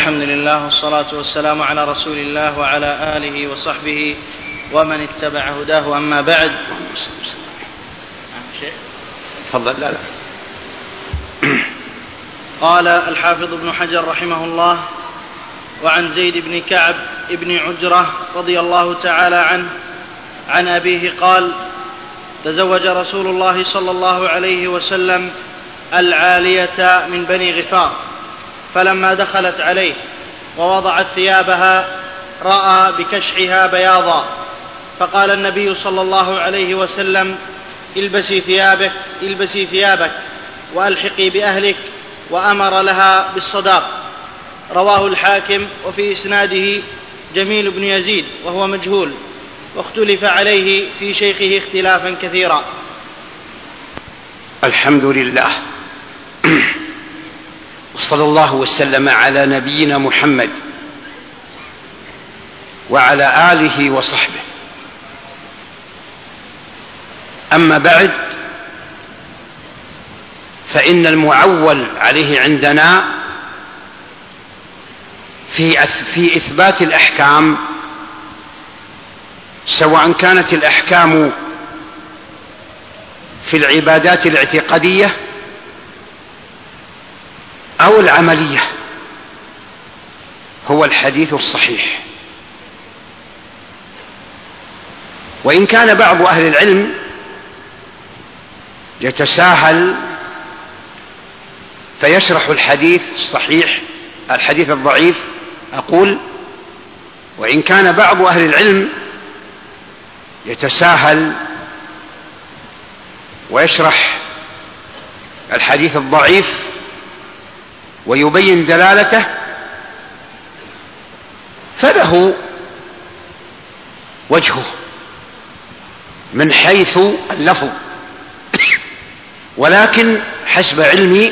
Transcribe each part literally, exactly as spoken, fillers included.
الحمد لله والصلاة والسلام على رسول الله وعلى آله وصحبه ومن اتبع هداه. أما بعد. تفضل. لا لا قال الحافظ ابن حجر رحمه الله: وعن زيد بن كعب ابن عجرة رضي الله تعالى عنه عن أبيه قال: تزوج رسول الله صلى الله عليه وسلم العالية من بني غفار، فلما دخلت عليه ووضعت ثيابها رأى بكشحها بياضا، فقال النبي صلى الله عليه وسلم: البسي ثيابك, البسي ثيابك وألحقي بأهلك، وأمر لها بالصداق. رواه الحاكم، وفي إسناده جميل بن يزيد وهو مجهول، واختلف عليه في شيخه اختلافا كثيرا. الحمد لله، وصلى الله وسلم على نبينا محمد وعلى آله وصحبه. أما بعد، فإن المعول عليه عندنا في في إثبات الأحكام، سواء كانت الأحكام في العبادات الاعتقادية أو العملية، هو الحديث الصحيح. وإن كان بعض أهل العلم يتساهل فيشرح الحديث الصحيح الحديث الضعيف، أقول وإن كان بعض أهل العلم يتساهل ويشرح الحديث الضعيف ويبين دلالته، فله وجهه من حيث اللفظ، ولكن حسب علمي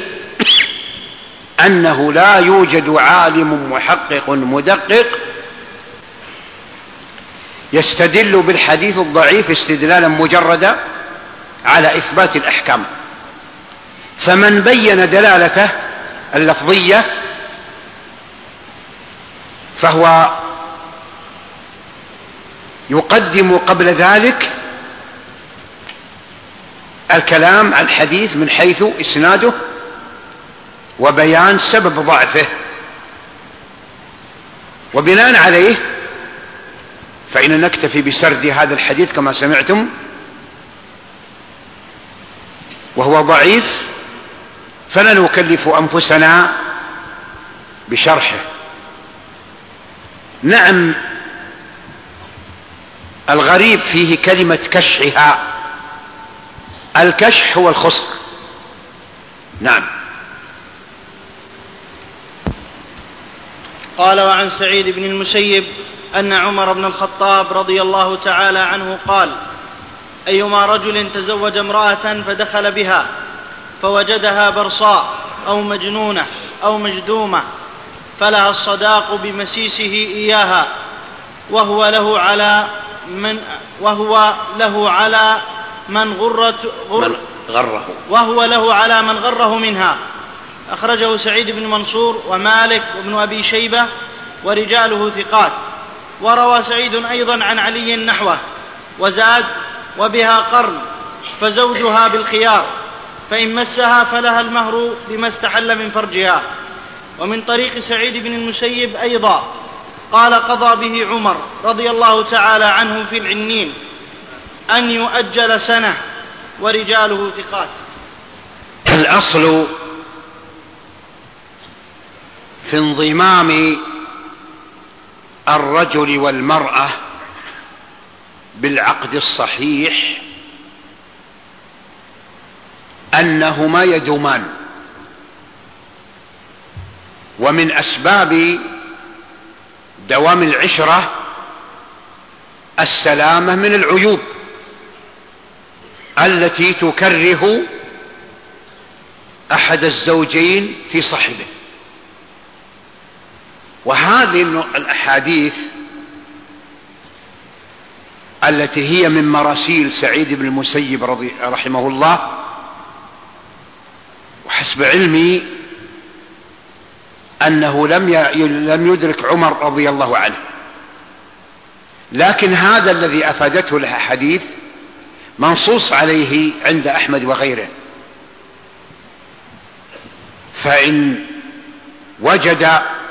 أنه لا يوجد عالم محقق مدقق يستدل بالحديث الضعيف استدلالا مجردا على إثبات الأحكام. فمن بين دلالته اللفظية فهو يقدم قبل ذلك الكلام عن الحديث من حيث إسناده وبيان سبب ضعفه، وبناء عليه فإن نكتفي بسرد هذا الحديث كما سمعتم، وهو ضعيف، فلا نكلف أنفسنا بشرحه. نعم، الغريب فيه كلمة كشحها، الكشح هو الخصر. نعم. قال: وعن سعيد بن المسيب أن عمر بن الخطاب رضي الله تعالى عنه قال: أيما رجل تزوج امرأة فدخل بها فوجدها برصاء أو مجنونة أو مجدومة فلها الصداق بمسيسه إياها، وهو له على من وهو له على من غرت غر من غره وهو له على من غره منها. أخرجه سعيد بن منصور ومالك وابن أبي شيبة ورجاله ثقات. وروى سعيد أيضا عن علي نحوه، وزاد: وبها قرن فزوجها بالخيار، فإن مسها فلها المهر بما استحل من فرجها. ومن طريق سعيد بن المسيب أيضا قال: قضى به عمر رضي الله تعالى عنه في العنين أن يؤجل سنة، ورجاله ثقات. الأصل في انضمام الرجل والمرأة بالعقد الصحيح أنهما يدومان، ومن أسباب دوام العشرة السلامة من العيوب التي تكره أحد الزوجين في صاحبه. وهذه الأحاديث التي هي من مراسيل سعيد بن المسيب رضي رحمه الله، وحسب علمي أنه لم لم يدرك عمر رضي الله عنه، لكن هذا الذي أفادته له حديث منصوص عليه عند أحمد وغيره. فإن وجد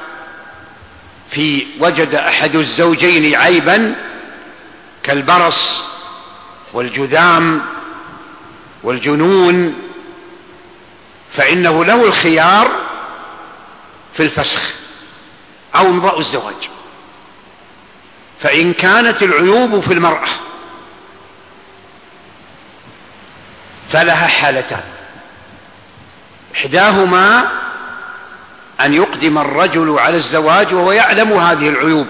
في وجد أحد الزوجين عيبا كالبرص والجذام والجنون فإنه له الخيار في الفسخ أو امضاء الزواج. فإن كانت العيوب في المرأة فلها حالتان، إحداهما أن يقدم الرجل على الزواج وهو يعلم هذه العيوب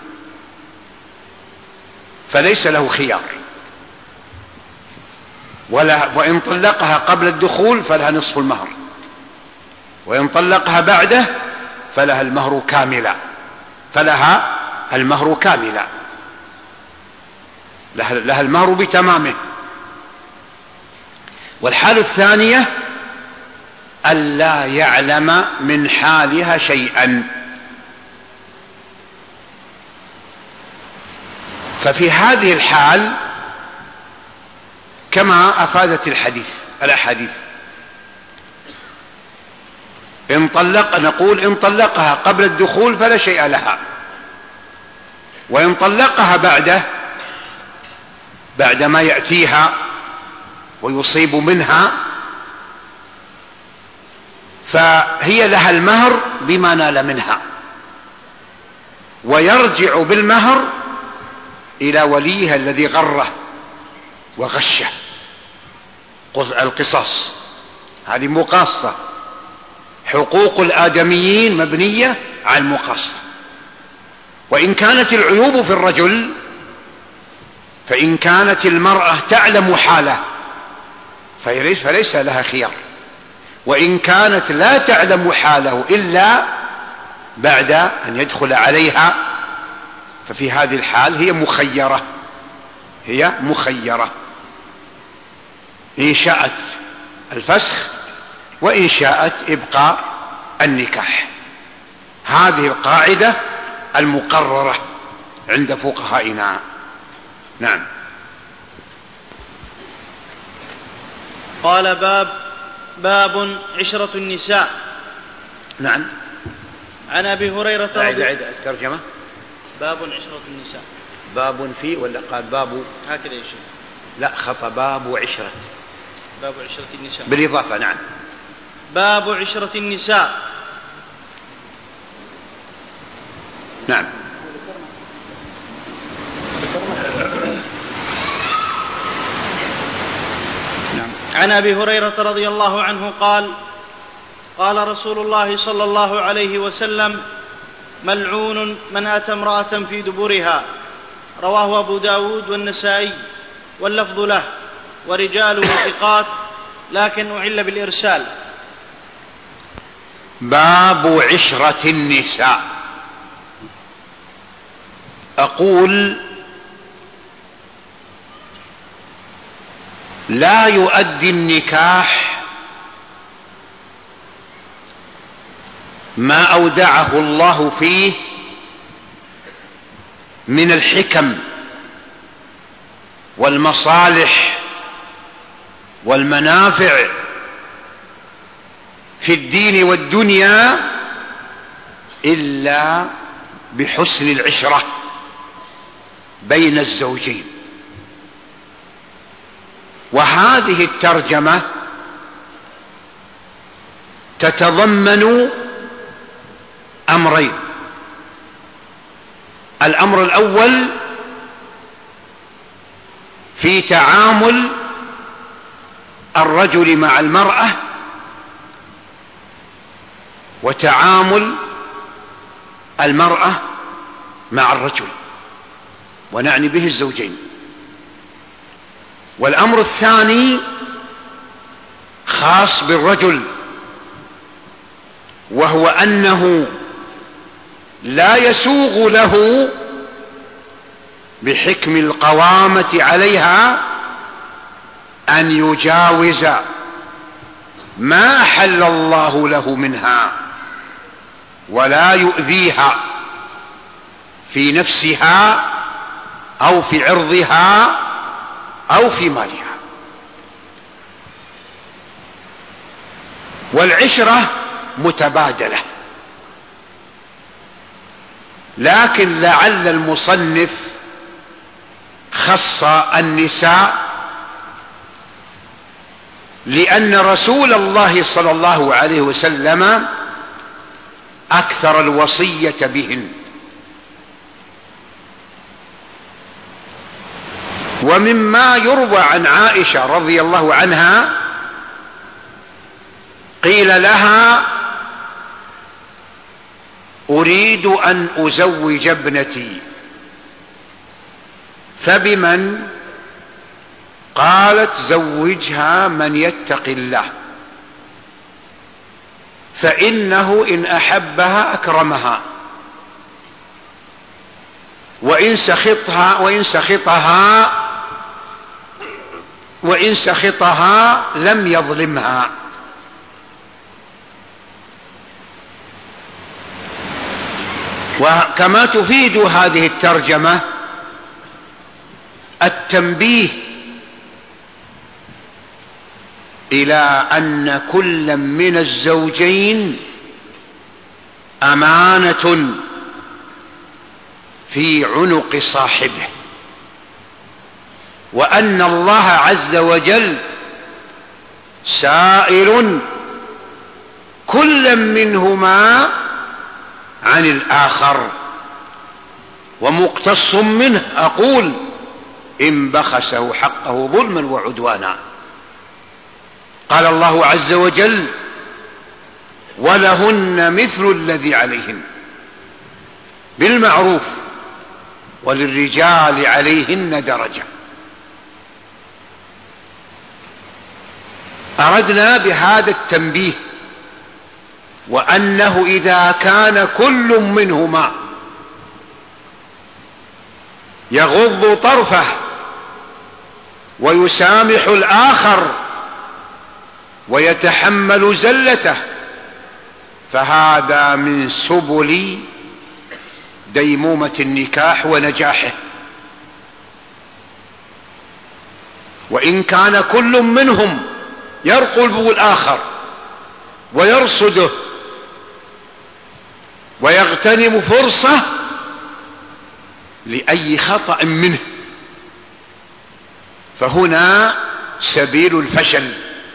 فليس له خيار، ولا وإن طلقها قبل الدخول فلها نصف المهر، وإن طلقها بعده فلها المهر كاملا فلها المهر كاملا لها المهر بتمامه. والحالة الثانية ألا يعلم من حالها شيئا. ففي هذه الحال كما أفادت الحديث الأحاديث إن طلق نقول إن طلقها قبل الدخول فلا شيء لها، وإن طلقها بعده بعدما يأتيها ويصيب منها فهي لها المهر بما نال منها، ويرجع بالمهر إلى وليها الذي غره وغشه. القصاص هذه مقاصة، حقوق الآدميين مبنية على المقاصة. وإن كانت العيوب في الرجل فإن كانت المرأة تعلم حاله فليس, فليس لها خيار، وإن كانت لا تعلم حاله إلا بعد أن يدخل عليها ففي هذه الحال هي مخيرة هي مخيرة إن شاءت الفسخ وإن شاءت إبقاء النكاح. هذه القاعدة المقررة عند فقهائنا. نعم. قال باب باب عشرة النساء. نعم. عن أبي هريرة رضي عيد الترجمة. باب عشرة النساء. باب في ولا قال باب هكذا يا شيخ؟ لا خطأ، باب عشرة. باب عشرة النساء بالإضافة. نعم. باب عشرة النساء. نعم. عن أبي هريرة رضي الله عنه قال قال رسول الله صلى الله عليه وسلم ملعون من أتى امرأة في دبرها. رواه أبو داود والنسائي واللفظ له ورجاله ثقات لكن أعل بالإرسال. باب عشرة النساء. أقول لا يؤدي النكاح ما أودعه الله فيه من الحكم والمصالح والمنافع في الدين والدنيا إلا بحسن العشرة بين الزوجين. وهذه الترجمة تتضمن أمرين. الأمر الأول في تعامل الرجل مع المرأة وتعامل المرأة مع الرجل، ونعني به الزوجين. والأمر الثاني خاص بالرجل، وهو أنه لا يسوغ له بحكم القوامة عليها أن يجاوز ما أحل الله له منها، ولا يؤذيها في نفسها أو في عرضها أو في مالها. والعشرة متبادلة، لكن لعل المصنف خص النساء لأن رسول الله صلى الله عليه وسلم أكثر الوصية بهن. ومما يروى عن عائشة رضي الله عنها قيل لها: أريد أن أزوج ابنتي، فبمن؟ قالت: زوجها من يتق الله، فإنه إن أحبها أكرمها، وإن سخطها وإن سخطها وإن سخطها لم يظلمها. وكما تفيد هذه الترجمة التنبيه إلى أن كل من الزوجين أمانة في عنق صاحبه، وأن الله عز وجل سائل كل منهما عن الآخر ومقتص منه، أقول إن بخسه حقه ظلما وعدوانا. قال الله عز وجل: ولهن مثل الذي عليهن بالمعروف وللرجال عليهن درجة. أردنا بهذا التنبيه، وأنه إذا كان كل منهما يغض طرفه ويسامح الآخر ويتحمل زلته، فهذا من سبل ديمومة النكاح ونجاحه. وإن كان كل منهم يرقب الآخر ويرصده ويغتنم فرصة لأي خطأ منه، فهنا سبيل الفشل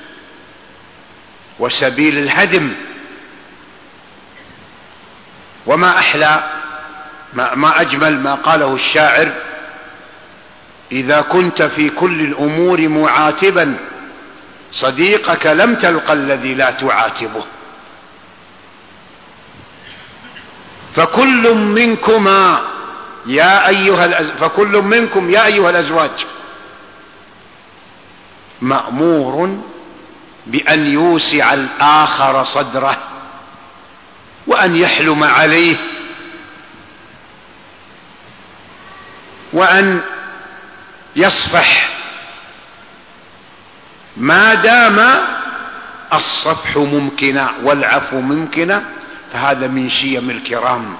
وسبيل الهدم. وما أحلى ما, ما أجمل ما قاله الشاعر: إذا كنت في كل الأمور معاتبا صديقك لم تلق الذي لا تعاتبه. فكل منكما يا أيها الأز... فكل منكم يا أيها الأزواج مأمور بأن يوسع الآخر صدره وأن يحلم عليه وأن يصفح ما دام الصفح ممكنا والعفو ممكنا، فهذا من شيم الكرام.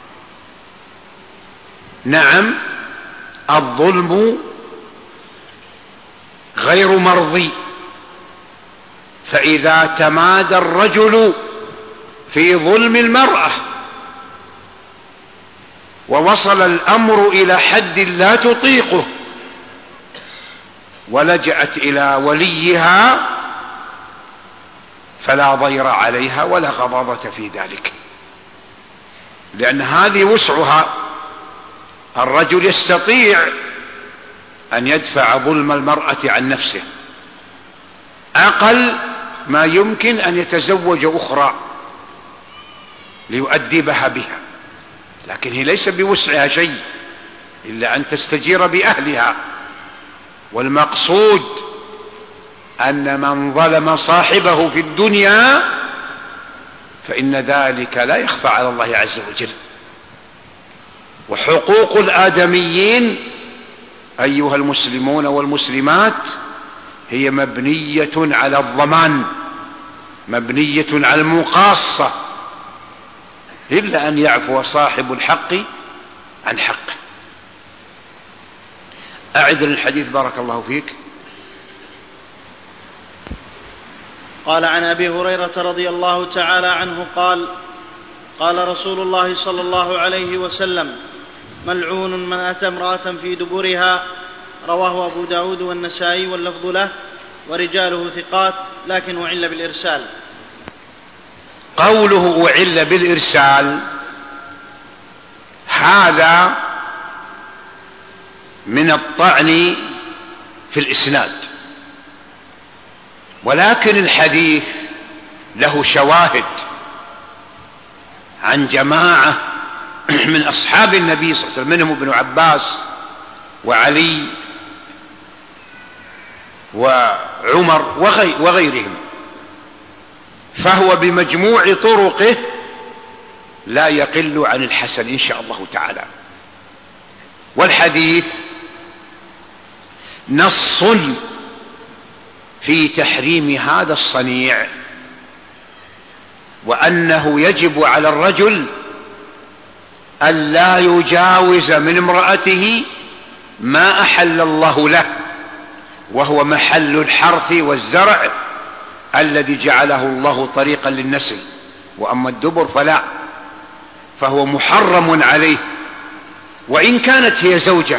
نعم، الظلم غير مرضي، فإذا تمادى الرجل في ظلم المرأة ووصل الأمر إلى حد لا تطيقه ولجأت إلى وليها، فلا ضير عليها ولا غضاضة في ذلك، لأن هذه وسعها. الرجل يستطيع أن يدفع ظلم المرأة عن نفسه، أقل ما يمكن أن يتزوج أخرى ليؤدبها بها، لكن هي ليس بوسعها شيء إلا أن تستجير بأهلها. والمقصود أن من ظلم صاحبه في الدنيا فإن ذلك لا يخفى على الله عز وجل. وحقوق الآدميين أيها المسلمون والمسلمات هي مبنية على الضمان، مبنية على المقاصة. إلا أن يعفو صاحب الحق عن حقه. أعد الحديث بارك الله فيك. قال عن أبي هريرة رضي الله تعالى عنه قال قال رسول الله صلى الله عليه وسلم: ملعون من أتى امرأة في دبرها. رواه أبو داود والنسائي واللفظ له ورجاله ثقات لكن أعل بالإرسال. قوله أعل بالإرسال هذا من الطعن في الإسناد، ولكن الحديث له شواهد عن جماعة من أصحاب النبي صلى الله عليه وسلم، منهم ابن عباس وعلي وعمر وغيرهم، فهو بمجموع طرقه لا يقل عن الحسن إن شاء الله تعالى. والحديث نص في تحريم هذا الصنيع، وأنه يجب على الرجل أن لا يجاوز من امرأته ما أحل الله له، وهو محل الحرث والزرع الذي جعله الله طريقا للنسل. وأما الدبر فلا، فهو محرم عليه وإن كانت هي زوجة.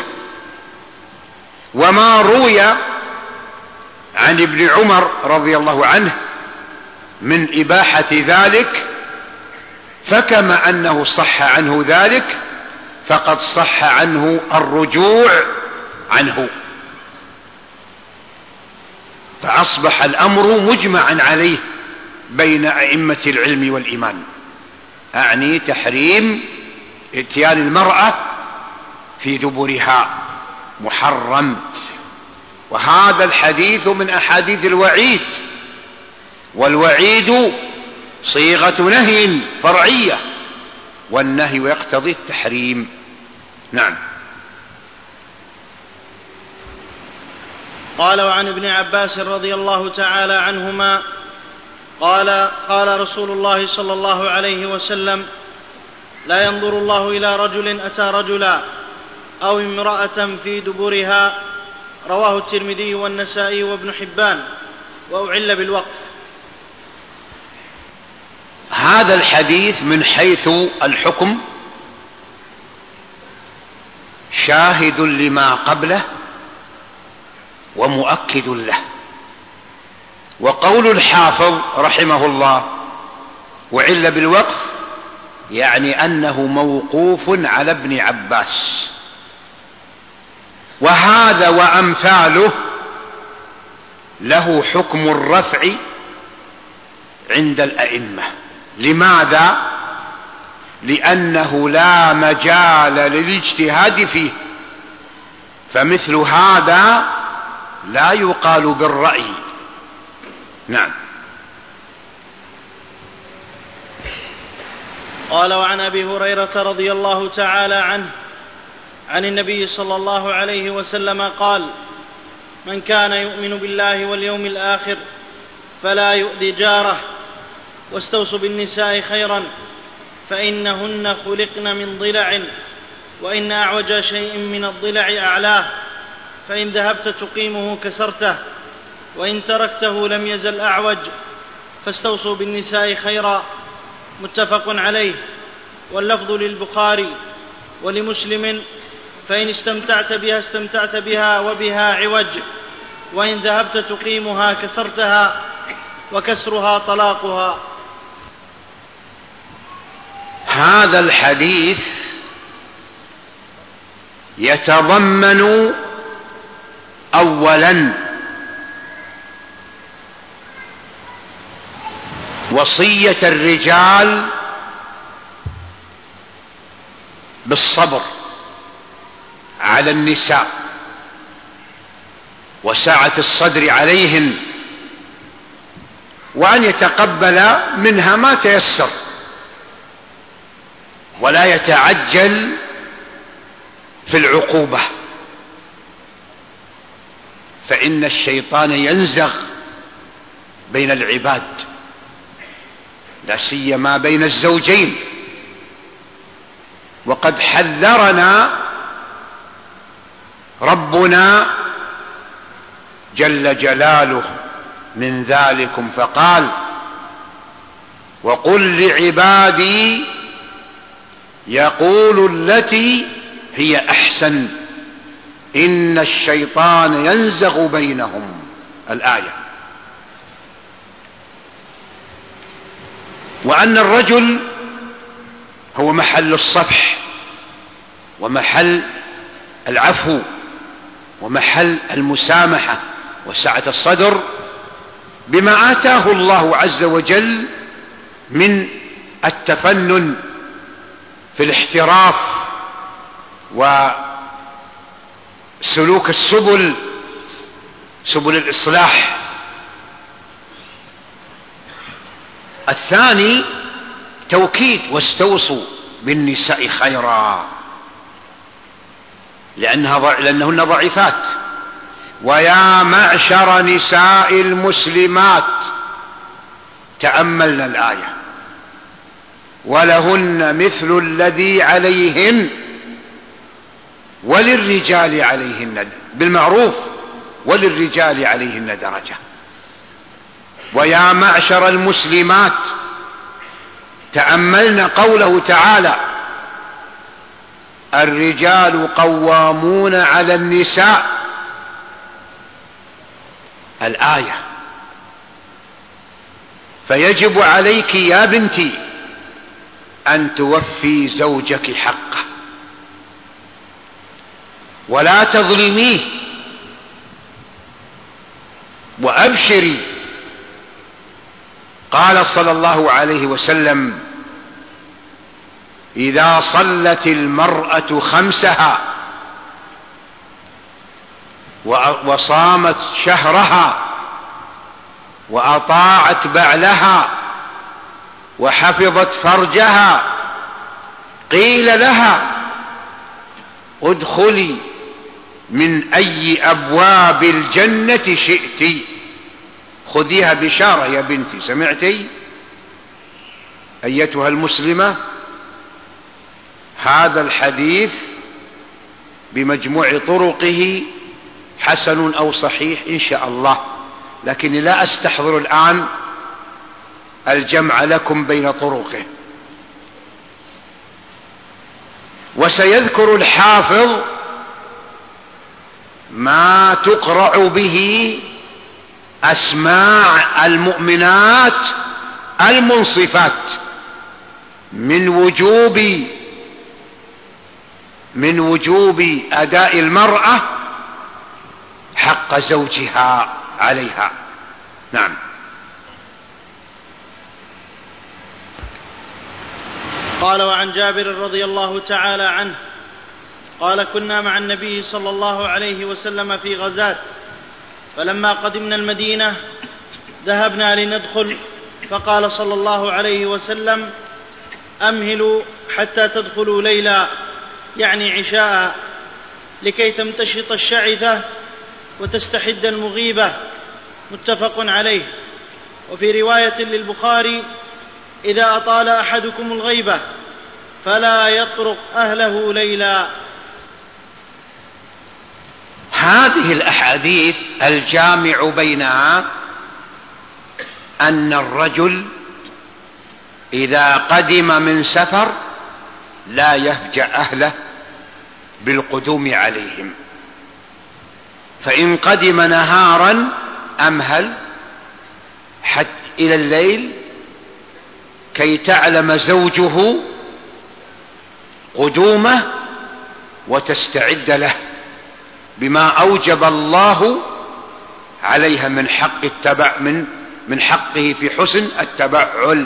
وما روي عن ابن عمر رضي الله عنه من إباحة ذلك، فكما أنه صح عنه ذلك فقد صح عنه الرجوع عنه، فأصبح الأمر مجمعا عليه بين أئمة العلم والإيمان، أعني تحريم اتيان المرأة في دبرها محرم. وهذا الحديث من أحاديث الوعيد، والوعيد صيغة نهي فرعية، والنهي يقتضي التحريم. نعم. قال وعن ابن عباس رضي الله تعالى عنهما قال قال رسول الله صلى الله عليه وسلم: لا ينظر الله إلى رجل أتى رجلا أو امرأة في دبرها. رواه الترمذي والنسائي وابن حبان وأعل بالوقف. هذا الحديث من حيث الحكم شاهد لما قبله ومؤكد له. وقول الحافظ رحمه الله وعل بالوقف يعني أنه موقوف على ابن عباس، وهذا وأمثاله له حكم الرفع عند الأئمة. لماذا؟ لأنه لا مجال للاجتهاد فيه، فمثل هذا لا يقال بالرأي. نعم. قال وعن أبي هريرة رضي الله تعالى عنه عن النبي صلى الله عليه وسلم قال: من كان يؤمن بالله واليوم الآخر فلا يؤذي جاره، واستوصوا بالنساء خيرا فإنهن خلقن من ضلع، وإن أعوج شيء من الضلع أعلاه، فإن ذهبت تقيمه كسرته، وإن تركته لم يزل أعوج، فاستوصوا بالنساء خيرا. متفق عليه، واللفظ للبخاري ولمسلم: فإن استمتعت بها استمتعت بها وبها عوج، وإن ذهبت تقيمها كسرتها، وكسرها طلاقها. هذا الحديث يتضمن أولا وصية الرجال بالصبر على النساء وسعة الصدر عليهن، وأن يتقبل منها ما تيسر، ولا يتعجل في العقوبة، فإن الشيطان ينزغ بين العباد، لا سيما بين الزوجين، وقد حذرنا ربنا جل جلاله من ذلكم فقال: وقل لعبادي يقولوا التي هي أحسن إن الشيطان ينزغ بينهم. الآية. وأن الرجل هو محل الصفح ومحل العفو ومحل المسامحة وسعة الصدر بما آتاه الله عز وجل من التفنن في الاحتراف وسلوك السبل، سبل الإصلاح. الثاني توكيد: واستوصوا بالنساء خيرا، لأنها لأنهن ضعيفات. ويا معشر نساء المسلمات، تأملنا الآية: ولهن مثل الذي عليهن وللرجال عليهن بالمعروف وللرجال عليهن درجة. ويا معشر المسلمات، تأملنا قوله تعالى: الرجال قوامون على النساء. الآية. فيجب عليك يا بنتي أن توفي زوجك حقه ولا تظلميه، وأبشري. قال صلى الله عليه وسلم: إذا صلت المرأة خمسها وصامت شهرها وأطاعت بعلها وحفظت فرجها، قيل لها: ادخلي من أي أبواب الجنة شئت. خذيها بشارة يا بنتي، سمعتي أيتها المسلمة؟ هذا الحديث بمجموع طرقه حسن أو صحيح إن شاء الله، لكني لا أستحضر الآن الجمع لكم بين طرقه. وسيذكر الحافظ ما تقرأ به أسماع المؤمنات المنصفات من وجوب من وجوب أداء المرأة حق زوجها عليها. نعم. قال: وعن جابر رضي الله تعالى عنه قال: كنا مع النبي صلى الله عليه وسلم في غزاة، فلما قدمنا المدينة ذهبنا لندخل، فقال صلى الله عليه وسلم: أمهلوا حتى تدخلوا ليلا، يعني عشاء، لكي تمتشط الشعثة وتستحد المغيبة. متفق عليه. وفي رواية للبخاري: إذا أطال أحدكم الغيبة فلا يطرق أهله ليلا. هذه الأحاديث الجامع بينها أن الرجل إذا قدم من سفر لا يهجأ أهله بالقدوم عليهم، فإن قدم نهارا أمهل حتى إلى الليل كي تعلم زوجه قدومه وتستعد له بما أوجب الله عليها من حق التبع من من حقه في حسن التبعل.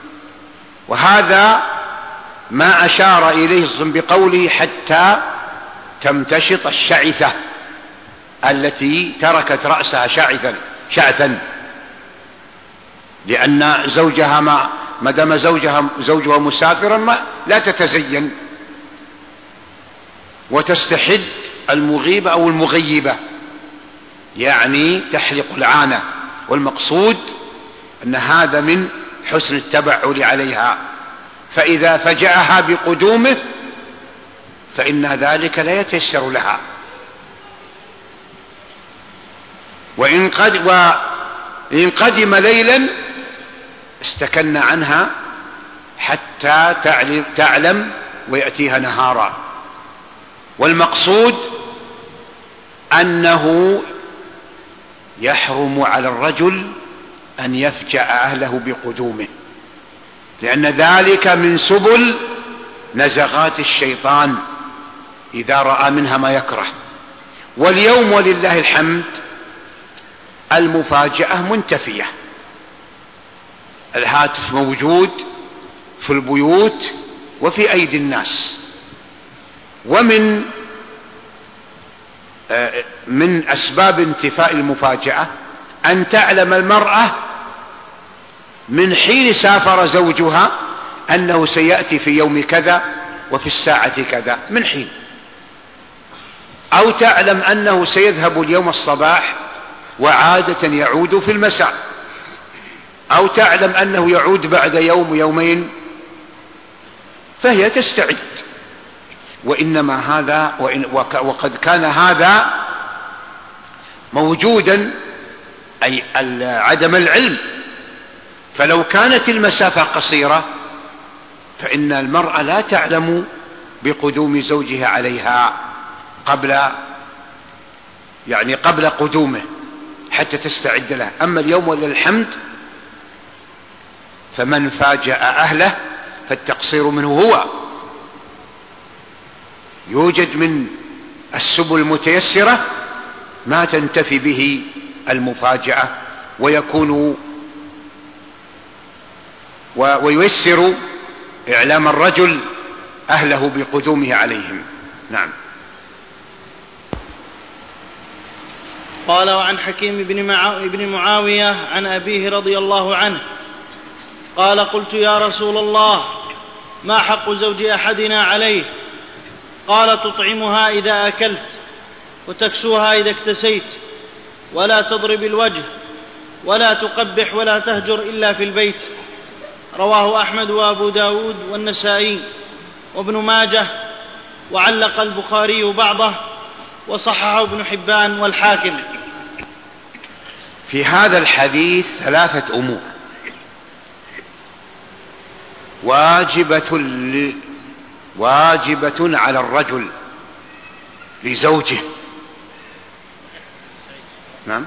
وهذا ما أشار إليه بقوله: حتى تمتشط الشعثة التي تركت رأسها شعثا شعثا لأن زوجها ما ما دام زوجها زوجها مسافرا ما لا تتزين، وتستحد المغيبة أو المغيبة، يعني تحلق العانة. والمقصود أن هذا من حسن التبعل عليها، فإذا فجأها بقدومه فإن ذلك لا يتيسر لها. وإن, قد وإن قدم ليلا استكن عنها حتى تعلم ويأتيها نهارا. والمقصود أنه يحرم على الرجل أن يفجأ أهله بقدومه، لأن ذلك من سبل نزغات الشيطان إذا رأى منها ما يكره. واليوم ولله الحمد المفاجأة منتفية، الهاتف موجود في البيوت وفي أيدي الناس. ومن من أسباب انتفاء المفاجأة أن تعلم المرأة من حين سافر زوجها أنه سيأتي في يوم كذا وفي الساعة كذا من حين، أو تعلم أنه سيذهب اليوم الصباح وعادة يعود في المساء، أو تعلم أنه يعود بعد يوم يومين، فهي تستعد. وإنما هذا وإن وقد كان هذا موجودا، أي عدم العلم. فلو كانت المسافة قصيرة فإن المرأة لا تعلم بقدوم زوجها عليها قبل يعني قبل قدومه حتى تستعد له. أما اليوم وللحمد فمن فاجأ أهله فالتقصير منه هو. يوجد من السبل المتيسرة ما تنتفي به المفاجأة ويكون وييسر إعلام الرجل أهله بقدومه عليهم. نعم. قال: وعن حكيم بن معاوية عن أبيه رضي الله عنه قال: قلت يا رسول الله ما حق زوج أحدنا عليه؟ قال: تطعمها إذا أكلت، وتكسوها إذا اكتسيت، ولا تضرب الوجه، ولا تقبح، ولا تهجر إلا في البيت. رواه أحمد وأبو داود والنسائي وابن ماجه، وعلق البخاري بعضه، وصححه ابن حبان والحاكم. في هذا الحديث ثلاثة أمور واجبة ل... واجبة على الرجل لزوجه. نعم.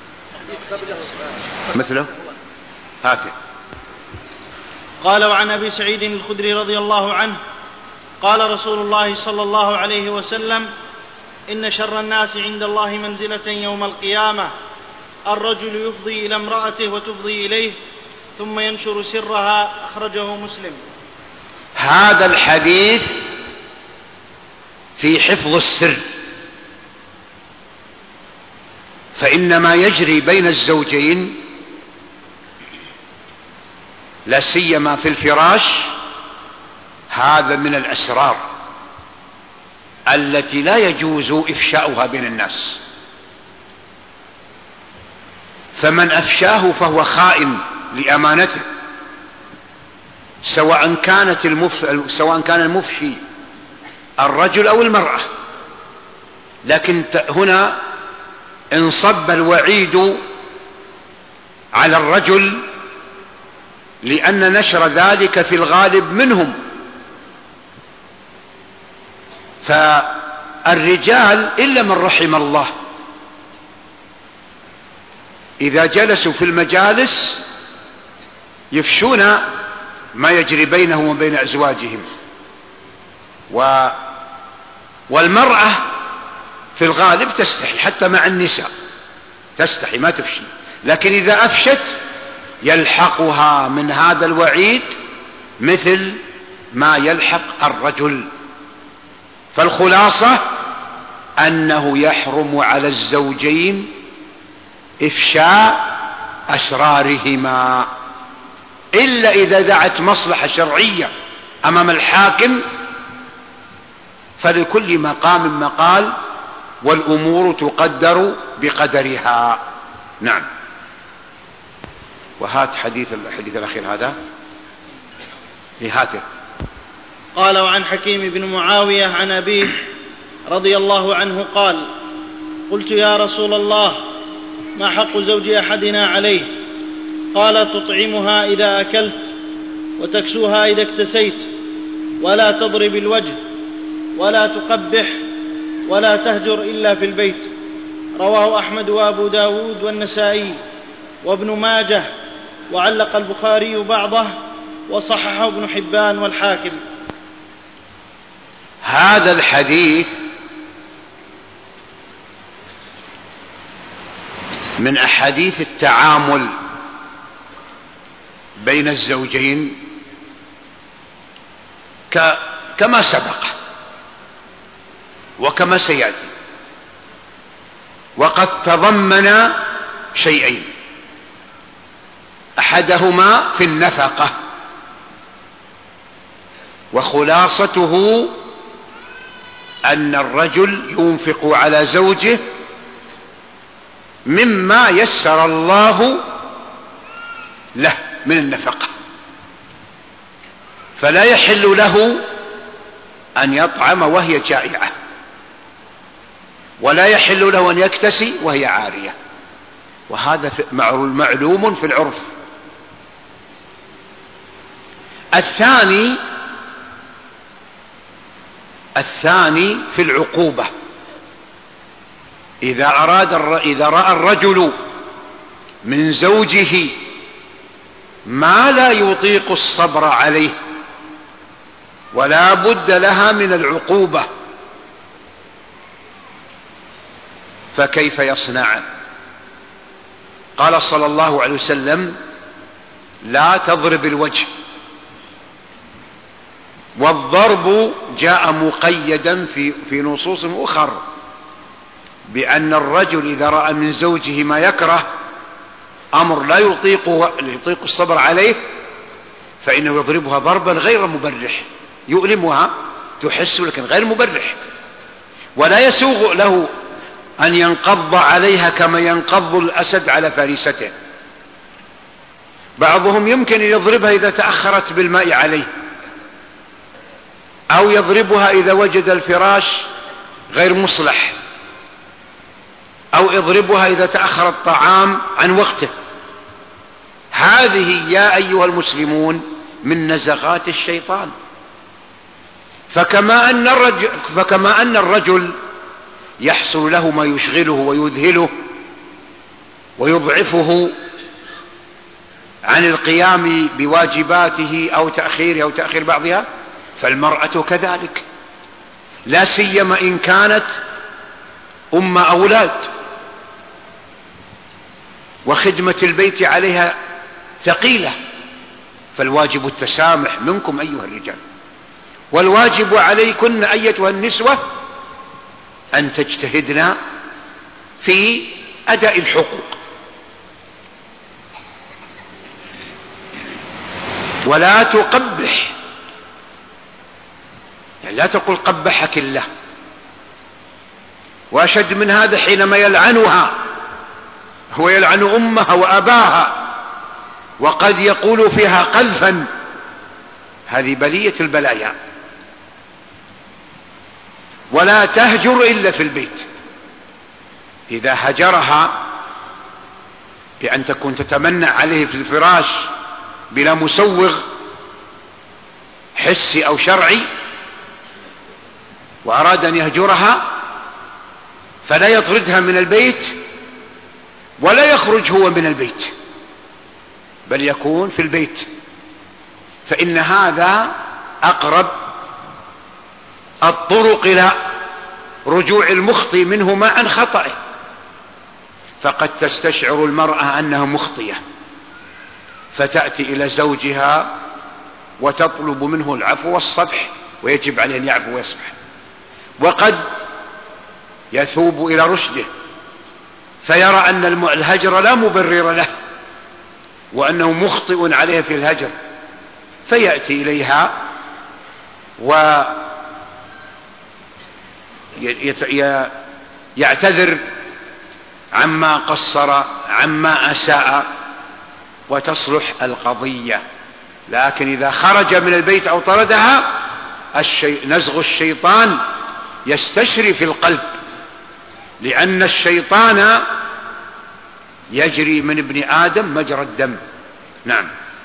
مثله هاته. قال: وعن أبي سعيد الخدري رضي الله عنه قال رسول الله صلى الله عليه وسلم: إن شر الناس عند الله منزلة يوم القيامة الرجل يفضي إلى امرأته وتفضي إليه ثم ينشر سرها. أخرجه مسلم. هذا الحديث في حفظ السر، فإن ما يجري بين الزوجين لا سيما في الفراش هذا من الأسرار التي لا يجوز إفشاؤها بين الناس. فمن أفشاه فهو خائن لأمانته، سواء كانت المف... سواء كان المفشي الرجل أو المرأة. لكن هنا انصب الوعيد على الرجل لأن نشر ذلك في الغالب منهم. فالرجال إلا من رحم الله إذا جلسوا في المجالس يفشون ما يجري بينهم وبين أزواجهم. و... والمرأة في الغالب تستحي، حتى مع النساء تستحي ما تفشي، لكن إذا أفشت يلحقها من هذا الوعيد مثل ما يلحق الرجل. فالخلاصة أنه يحرم على الزوجين إفشاء أسرارهما إلا إذا دعت مصلحة شرعية أمام الحاكم، فلكل مقام مقال والأمور تقدر بقدرها. نعم. وهات حديث الحديث الأخير هذا هاته. قال: وعن حكيم بن معاوية عن أبيه رضي الله عنه قال: قلت: يا رسول الله، ما حق زوج أحدنا عليه؟ قال: تطعمها إذا أكلت، وتكسوها إذا اكتسيت، ولا تضرب الوجه، ولا تقبح، ولا تهجر إلا في البيت. رواه أحمد وأبو داود والنسائي وابن ماجه، وعلق البخاري بعضه، وصححه ابن حبان والحاكم. هذا الحديث من أحاديث التعامل بين الزوجين كما سبق وكما سيأتي، وقد تضمن شيئين: أحدهما في النفقة، وخلاصته أن الرجل ينفق على زوجه مما يسر الله له من النفقة، فلا يحل له أن يطعم وهي جائعة، ولا يحل له أن يكتسي وهي عارية، وهذا معلوم في العرف. الثاني الثاني في العقوبة، إذا أراد إذا رأى الرجل من زوجه ما لا يطيق الصبر عليه ولا بد لها من العقوبة، فكيف يصنع؟ قال صلى الله عليه وسلم: لا تضرب الوجه. والضرب جاء مقيدا في, في نصوص أخرى بأن الرجل إذا رأى من زوجه ما يكره، أمر لا يطيق, يطيق الصبر عليه، فإنه يضربها ضربا غير مبرح، يؤلمها تحس لكن غير مبرح، ولا يسوغ له أن ينقض عليها كما ينقض الأسد على فريسته. بعضهم يمكن أن يضربها إذا تأخرت بالماء عليه، أو يضربها إذا وجد الفراش غير مصلح، أو يضربها إذا تأخر الطعام عن وقته. هذه يا أيها المسلمون من نزغات الشيطان. فكما أن الرجل, فكما أن الرجل يحصل له ما يشغله ويذهله ويضعفه عن القيام بواجباته أو تأخيرها أو تأخير بعضها، فالمرأة كذلك، لا سيما إن كانت أم أولاد وخدمة البيت عليها ثقيلة، فالواجب التسامح منكم أيها الرجال، والواجب عليكن أيتها النسوة أن تجتهدن في أداء الحقوق، ولا تقبح، يعني لا تقل قبحك الله. وأشد من هذا حينما يلعنها، هو يلعن أمها وأباها وقد يقول فيها قذفا، هذه بلية البلايا. ولا تهجر إلا في البيت، إذا هجرها بأن تكون تتمنع عليه في الفراش بلا مسوغ حسي أو شرعي، وأراد أن يهجرها، فلا يطردها من البيت ولا يخرج هو من البيت، بل يكون في البيت، فإن هذا أقرب الطرق إلى رجوع المخطئ منهما عن خطئه. فقد تستشعر المرأة أنها مخطئة فتأتي إلى زوجها وتطلب منه العفو والصفح، ويجب عليه أن يعفو ويصفح، وقد يثوب إلى رشده فيرى أن الهجر لا مبرر له وأنه مخطئ عليه في الهجر، فيأتي إليها ويعتذر عما قصر عما أساء وتصلح القضية. لكن إذا خرج من البيت أو طردها الشي... نزغ الشيطان يستشري في القلب، لأن الشيطان يجري من ابن آدم مجرى الدم. نعم.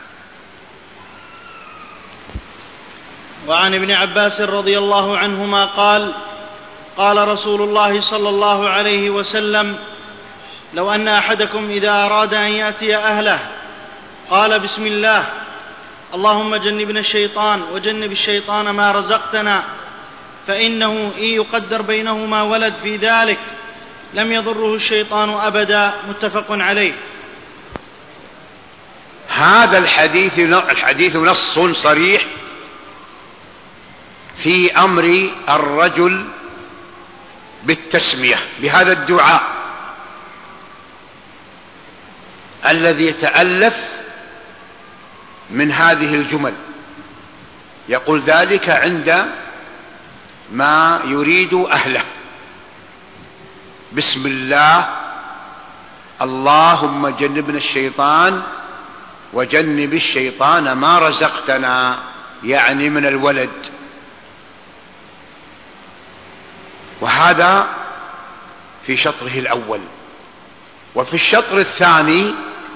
وعن ابن عباس رضي الله عنهما قال: قال رسول الله صلى الله عليه وسلم: لو أن أحدكم إذا أراد أن يأتي أهله قال: بسم الله، اللهم جنبنا الشيطان وجنب الشيطان ما رزقتنا، فإنه إن يقدر بينهما ولد في ذلك لم يضره الشيطان أبدا. متفق عليه. هذا الحديث الحديث نص صريح في أمر الرجل بالتسمية بهذا الدعاء الذي يتألف من هذه الجمل. يقول ذلك عند ما يريد أهله: بسم الله، اللهم جنبنا الشيطان وجنب الشيطان ما رزقتنا، يعني من الولد. وهذا في شطره الأول. وفي الشطر الثاني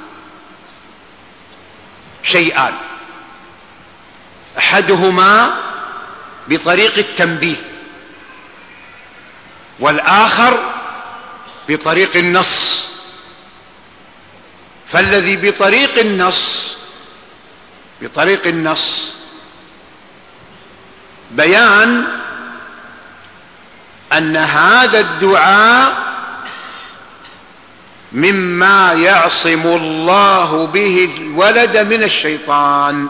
شيئان: أحدهما بطريق التنبيه، والآخر بطريق النص. فالذي بطريق النص بطريق النص بيان أن هذا الدعاء مما يعصم الله به الولد من الشيطان،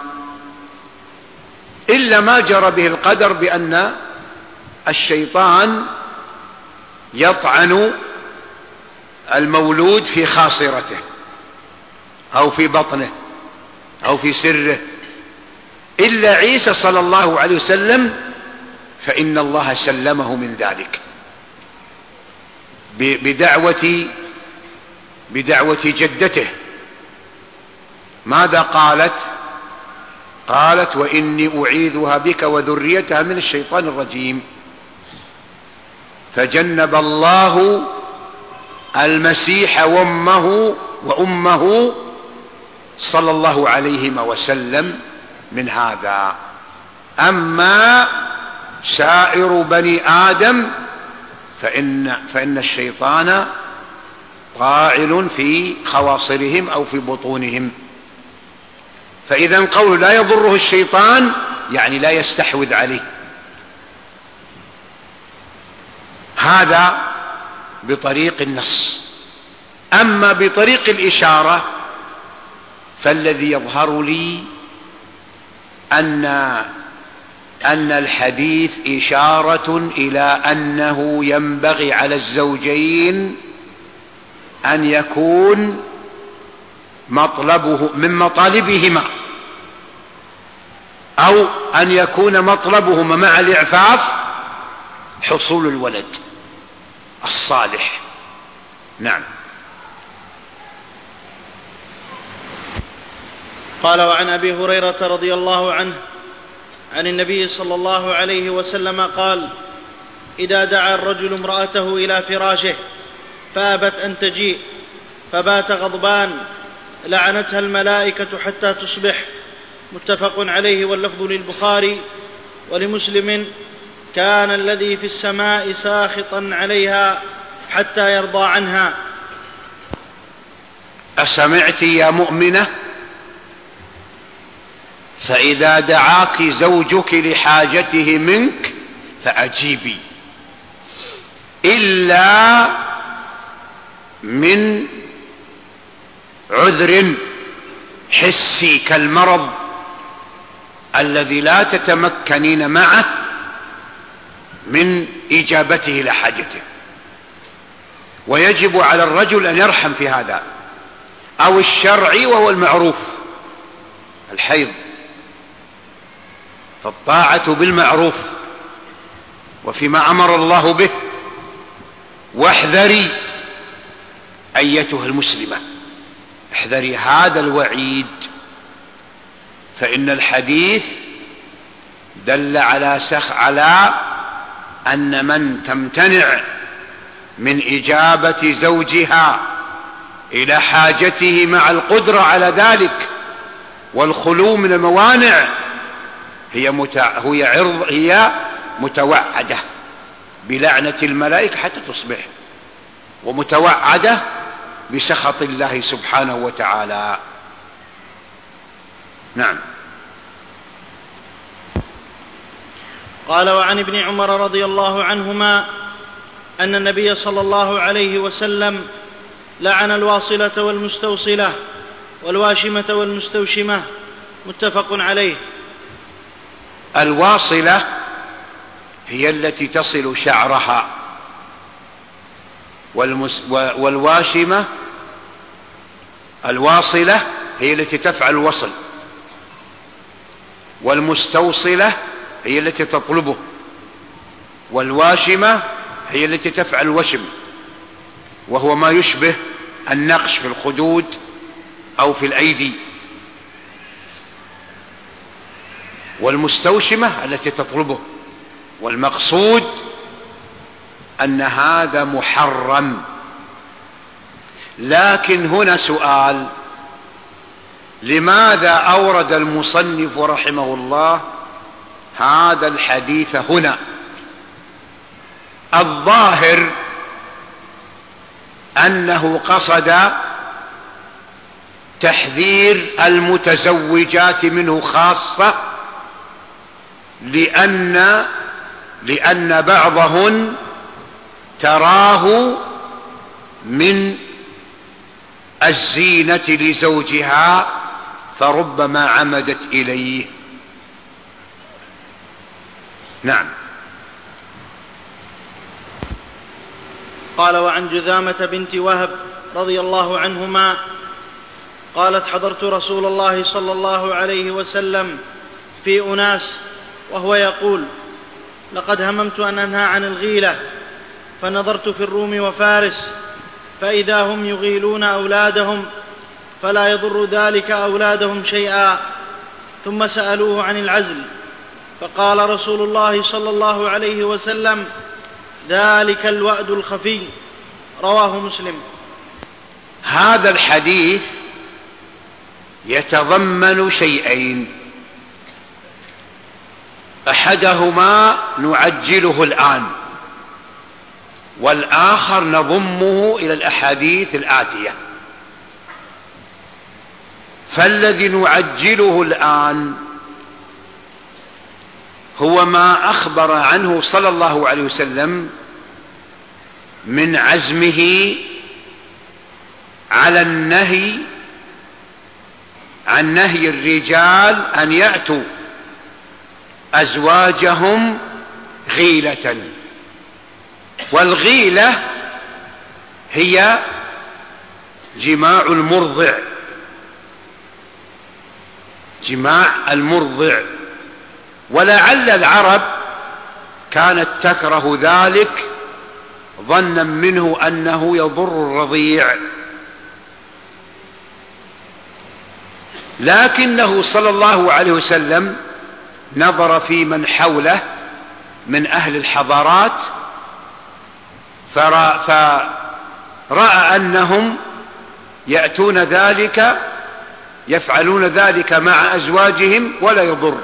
إلا ما جرى به القدر بأن الشيطان يطعن المولود في خاصرته أو في بطنه أو في سره. إلا عيسى صلى الله عليه وسلم فإن الله سلمه من ذلك بدعوة بدعوة جدته. ماذا قالت؟ قالت: وإني أعيذها بك وذريتها من الشيطان الرجيم. فجنب الله المسيح وأمه وأمه صلى الله عليه وسلم من هذا. أما سائر بني آدم فإن, فإن الشيطان قاعل في خواصرهم أو في بطونهم. فإذا قول لا يضره الشيطان يعني لا يستحوذ عليه. هذا بطريق النص. أما بطريق الإشارة فالذي يظهر لي أن أن الحديث إشارة إلى أنه ينبغي على الزوجين أن يكون مطلبه من مطالبهما، أو أن يكون مطلبهما مع الإعفاف حصول الولد الصالح. نعم. قال: وعن أبي هريرة رضي الله عنه عن النبي صلى الله عليه وسلم قال: إذا دعا الرجل امرأته إلى فراشه فأبت أن تجيء فبات غضبان لعنتها الملائكة حتى تصبح. متفق عليه، واللفظ للبخاري. ولمسلم: كان الذي في السماء ساخطا عليها حتى يرضى عنها. أسمعت يا مؤمنة؟ فإذا دعاك زوجك لحاجته منك فأجيبي، إلا من عذر حسي كالمرض الذي لا تتمكنين معه من إجابته لحاجته. ويجب على الرجل أن يرحم في هذا، أو الشرعي وهو المعروف الحيض، فالطاعة بالمعروف وفيما أمر الله به. واحذري أيتها المسلمة، احذري هذا الوعيد، فإن الحديث دل على سخ على أن من تمتنع من إجابة زوجها إلى حاجته مع القدرة على ذلك والخلو من الموانع هي, متع... هي, عرض... هي متوعدة بلعنة الملائكة حتى تصبح، ومتوعدة بسخط الله سبحانه وتعالى. نعم. قال: وعن ابن عمر رضي الله عنهما أن النبي صلى الله عليه وسلم لعن الواصلة والمستوصلة والواشمة والمستوشمة. متفق عليه. الواصلة هي التي تصل شعرها، والمس... والواشمة الواصلة هي التي تفعل الوصل، والمستوصلة هي التي تطلبه، والواشمة هي التي تفعل الوشم، وهو ما يشبه النقش في الخدود أو في الأيدي. والمستوشمة التي تطلبه. والمقصود أن هذا محرم. لكن هنا سؤال: لماذا أورد المصنف رحمه الله هذا الحديث هنا؟ الظاهر أنه قصد تحذير المتزوجات منه خاصة، لأن لأن بعضهن تراه من الزينة لزوجها فربما عمدت إليه. نعم. قال: وعن جذامة بنت وهب رضي الله عنهما قالت: حضرت رسول الله صلى الله عليه وسلم في أناس وهو يقول: لقد هممت أن أنهى عن الغيلة، فنظرت في الروم وفارس فإذا هم يغيلون أولادهم فلا يضر ذلك أولادهم شيئا. ثم سألوه عن العزل فقال رسول الله صلى الله عليه وسلم: ذلك الوأد الخفي. رواه مسلم. هذا الحديث يتضمن شيئين: أحدهما نعجله الآن، والآخر نضمه إلى الأحاديث الآتية. فالذي نعجله الآن هو ما أخبر عنه صلى الله عليه وسلم من عزمه على النهي عن نهي الرجال أن يأتوا أزواجهم غيلة. والغيلة هي جماع المرضع، جماع المرضع. ولعل العرب كانت تكره ذلك ظنا منه أنه يضر الرضيع، لكنه صلى الله عليه وسلم نظر في من حوله من أهل الحضارات فرأى, فرأى أنهم يأتون ذلك يفعلون ذلك مع أزواجهم ولا يضر.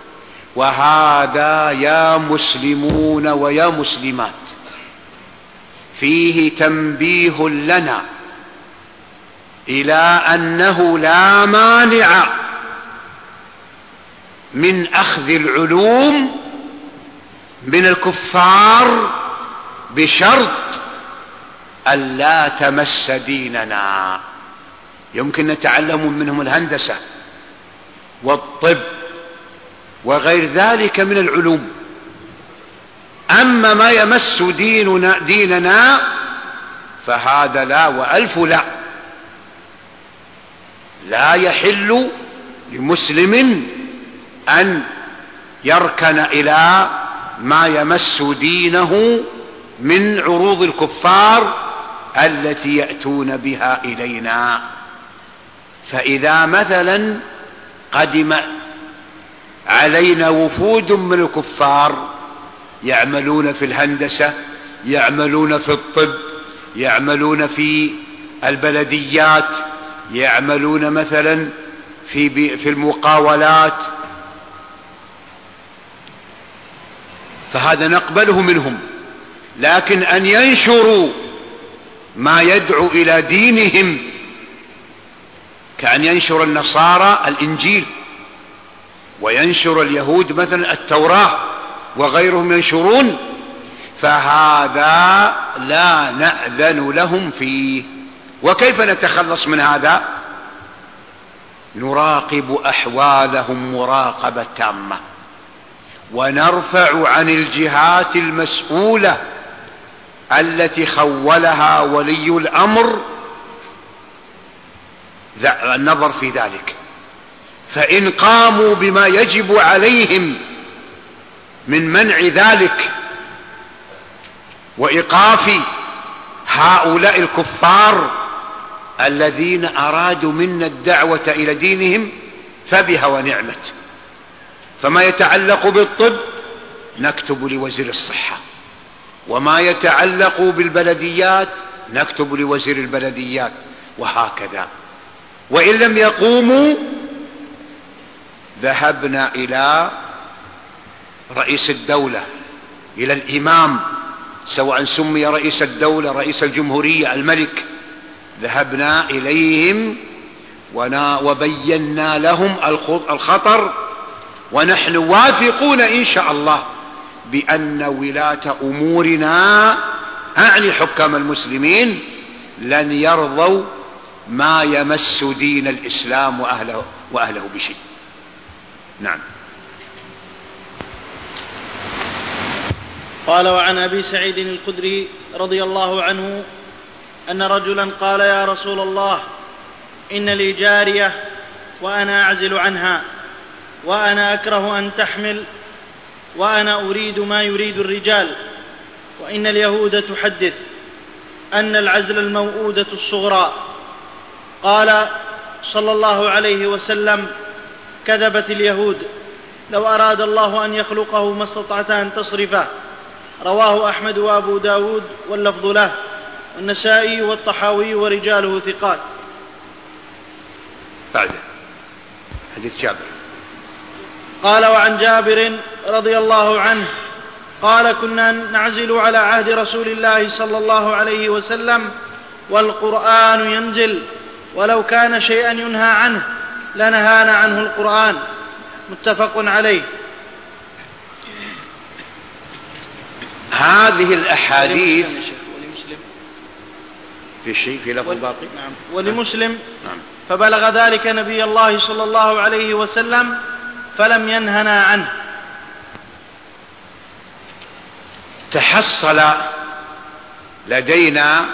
وهذا يا مسلمون ويا مسلمات فيه تنبيه لنا إلى أنه لا مانع من أخذ العلوم من الكفار بشرط ألا تمس ديننا. يمكن نتعلم منهم الهندسة والطب وغير ذلك من العلوم، أما ما يمس ديننا, ديننا فهذا لا وألف لا. لا يحل لمسلم أن يركن إلى ما يمس دينه من عروض الكفار التي يأتون بها إلينا. فإذا مثلا قدم علينا وفود من الكفار يعملون في الهندسة، يعملون في الطب، يعملون في البلديات، يعملون مثلا في في المقاولات، فهذا نقبله منهم. لكن أن ينشروا ما يدعو إلى دينهم، كأن ينشر النصارى الإنجيل، وينشر اليهود مثلا التوراة، وغيرهم ينشرون، فهذا لا نأذن لهم فيه. وكيف نتخلص من هذا؟ نراقب أحوالهم مراقبة تامة، ونرفع عن الجهات المسؤولة التي خولها ولي الأمر النظر في ذلك. فإن قاموا بما يجب عليهم من منع ذلك وإيقاف هؤلاء الكفار الذين أرادوا منا الدعوة إلى دينهم فبها ونعمت. فما يتعلق بالطب نكتب لوزير الصحة، وما يتعلق بالبلديات نكتب لوزير البلديات، وهكذا. وإن لم يقوموا ذهبنا إلى رئيس الدولة، إلى الإمام، سواء سمي رئيس الدولة، رئيس الجمهورية، الملك، ذهبنا إليهم وبينا لهم الخطر، ونحن واثقون إن شاء الله بأن ولاة أمورنا، أعني حكام المسلمين، لن يرضوا ما يمس دين الإسلام وأهله, وأهله بشيء. نعم. قال: وعن أبي سعيد الخدري رضي الله عنه أن رجلا قال: يا رسول الله، إن لي جارية وأنا أعزل عنها، وأنا أكره أن تحمل، وأنا أريد ما يريد الرجال، وإن اليهود تحدث أن العزل الموؤودة الصغرى. قال صلى الله عليه وسلم: كذبت اليهود، لو أراد الله أن يخلقه ما استطعت أن تصرفه. رواه أحمد وأبو داود واللفظ له، والنسائي والطحاوي ورجاله ثقات. بعد حديث جابر. قال: وعن جابر رضي الله عنه قال: كنا نعزل على عهد رسول الله صلى الله عليه وسلم والقرآن ينزل، ولو كان شيئا ينهى عنه لنهانا عنه القرآن. متفق عليه. هذه الأحاديث في شيء في لفظ باقي. نعم. ولمسلم: نعم. فبلغ ذلك نبي الله صلى الله عليه وسلم فلم ينهنا عنه. تحصل لدينا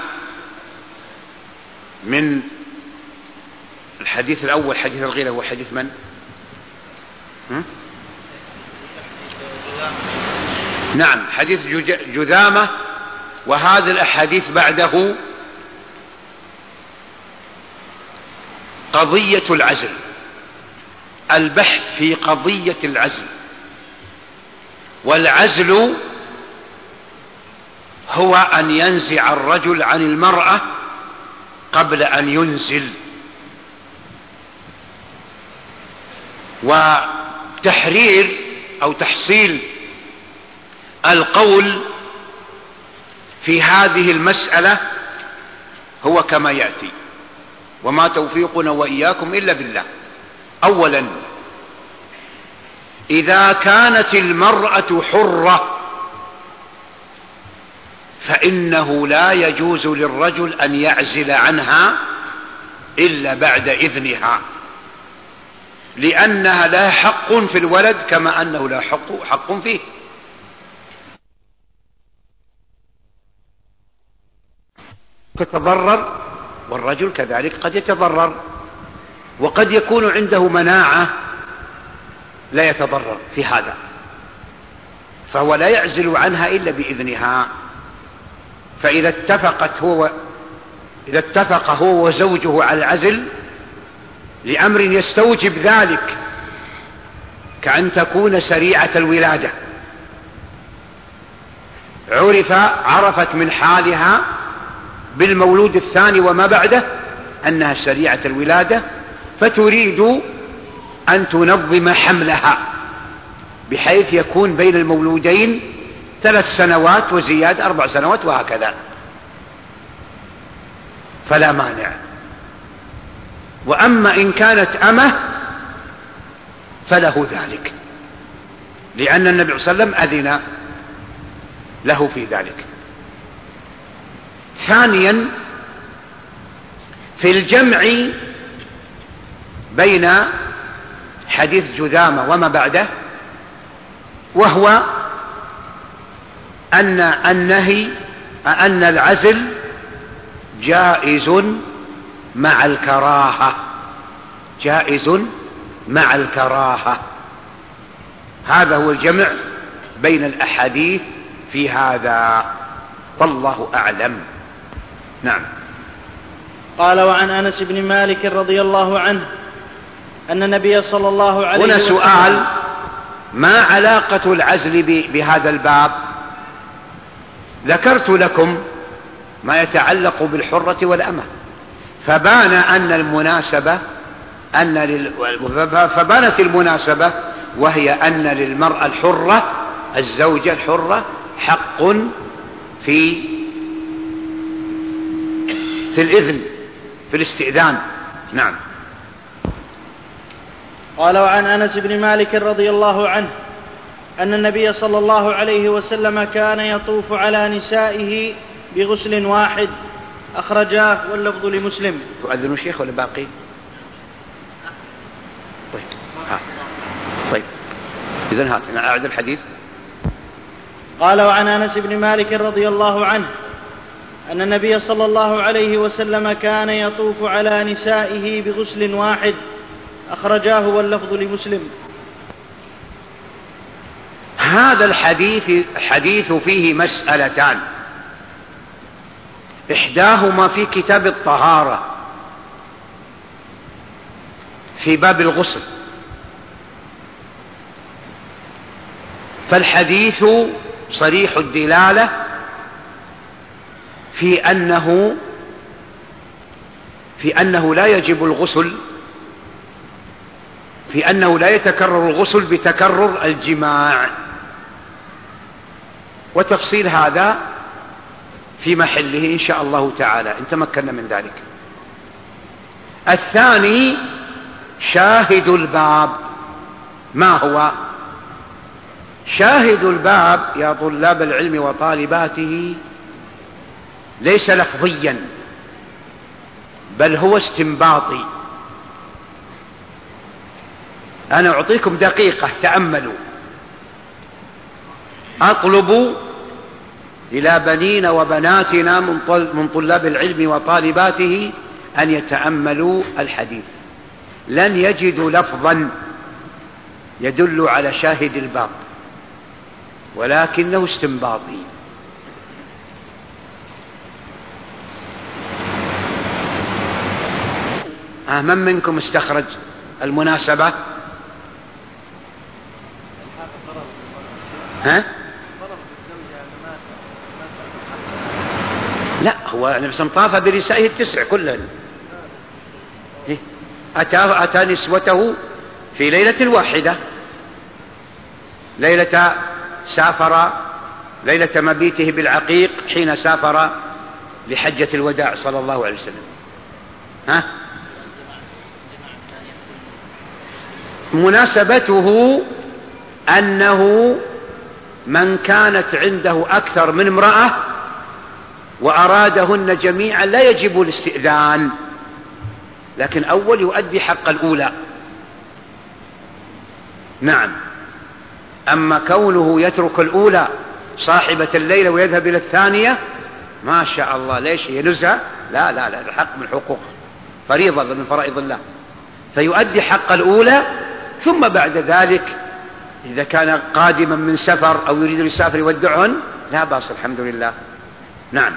من الحديث الأول حديث الغيلة هو حديث من؟ هم؟ نعم، حديث جذامة. وهذه الأحاديث بعده قضية العزل، البحث في قضية العزل. والعزل هو أن ينزع الرجل عن المرأة قبل أن ينزل، وتحرير أو تحصيل القول في هذه المسألة هو كما يأتي: وما توفيقنا وإياكم إلا بالله. أولا، إذا كانت المرأة حرة فإنه لا يجوز للرجل أن يعزل عنها إلا بعد إذنها، لأنها لا حق في الولد كما أنه لا حق, حق فيه. تتضرر، والرجل كذلك قد يتضرر، وقد يكون عنده مناعة لا يتضرر في هذا، فهو لا يعزل عنها إلا بإذنها. فإذا اتفقت هو إذا اتفق هو وزوجه على العزل لأمر يستوجب ذلك كأن تكون سريعة الولادة، عرف عرفت من حالها بالمولود الثاني وما بعده أنها سريعة الولادة، فتريد أن تنظم حملها بحيث يكون بين المولودين ثلاث سنوات وزيادة أربع سنوات وهكذا، فلا مانع. وأما إن كانت أمه فله ذلك، لأن النبي صلى الله عليه وسلم أذن له في ذلك. ثانيا في الجمع بين حديث جذامة وما بعده، وهو أن النهي أن العزل جائز مع الكراهة، جائز مع الكراهة. هذا هو الجمع بين الأحاديث في هذا، والله أعلم. نعم. قال: وعن أنس بن مالك رضي الله عنه أن النبي صلى الله عليه وسلم. هنا سؤال: ما علاقة العزل بهذا الباب؟ ذكرت لكم ما يتعلق بالحرة والأمة، فبان أن المناسبة أن لل... فبانت المناسبة، وهي أن للمرأة الحرة الزوجة الحرة حق في في الإذن، في الاستئذان. نعم. قال: وعن أنس بن مالك رضي الله عنه أن النبي صلى الله عليه وسلم كان يطوف على نسائه بغسل واحد، أخرجاه واللفظ لمسلم. تؤذن شيخ ولا باقي؟ طيب ها. طيب إذن هات أنا أعد الحديث. قال: وعن أنس بن مالك رضي الله عنه أن النبي صلى الله عليه وسلم كان يطوف على نسائه بغسل واحد، أخرجاه واللفظ لمسلم. هذا الحديث حديث فيه مسألتان، إحداهما في كتاب الطهارة في باب الغسل، فالحديث صريح الدلالة في أنه في أنه لا يجب الغسل، في أنه لا يتكرر الغسل بتكرر الجماع، وتفصيل هذا في محله إن شاء الله تعالى إن تمكنا من ذلك. الثاني شاهد الباب. ما هو شاهد الباب يا طلاب العلم وطالباته؟ ليس لفظيا، بل هو استنباطي. أنا أعطيكم دقيقة تأملوا. أطلب إلى بنين وبناتنا من طلاب العلم وطالباته أن يتأملوا الحديث. لن يجدوا لفظا يدل على شاهد الباب، ولكنه استنباطي. آه من منكم استخرج المناسبة؟ ها؟ لا، هو النبي صلى الله عليه وسلم طاف بنسائه التسع كلهن. أتى, أتى نسوته في ليلة واحدة، ليلة سافر ليلة مبيته بالعقيق حين سافر لحجة الوداع صلى الله عليه وسلم. ها؟ مناسبته أنه من كانت عنده أكثر من امرأة وأرادهن جميعا لا يجب الاستئذان، لكن أول يؤدي حق الأولى. نعم. أما كونه يترك الأولى صاحبة الليلة ويذهب إلى الثانية، ما شاء الله، ليش هي نزهة؟ لا لا لا، الحق من حقوق، فريضة من فرائض الله، فيؤدي حق الأولى، ثم بعد ذلك إذا كان قادما من سفر أو يريد يسافر يودعهن لا بأس، الحمد لله. نعم.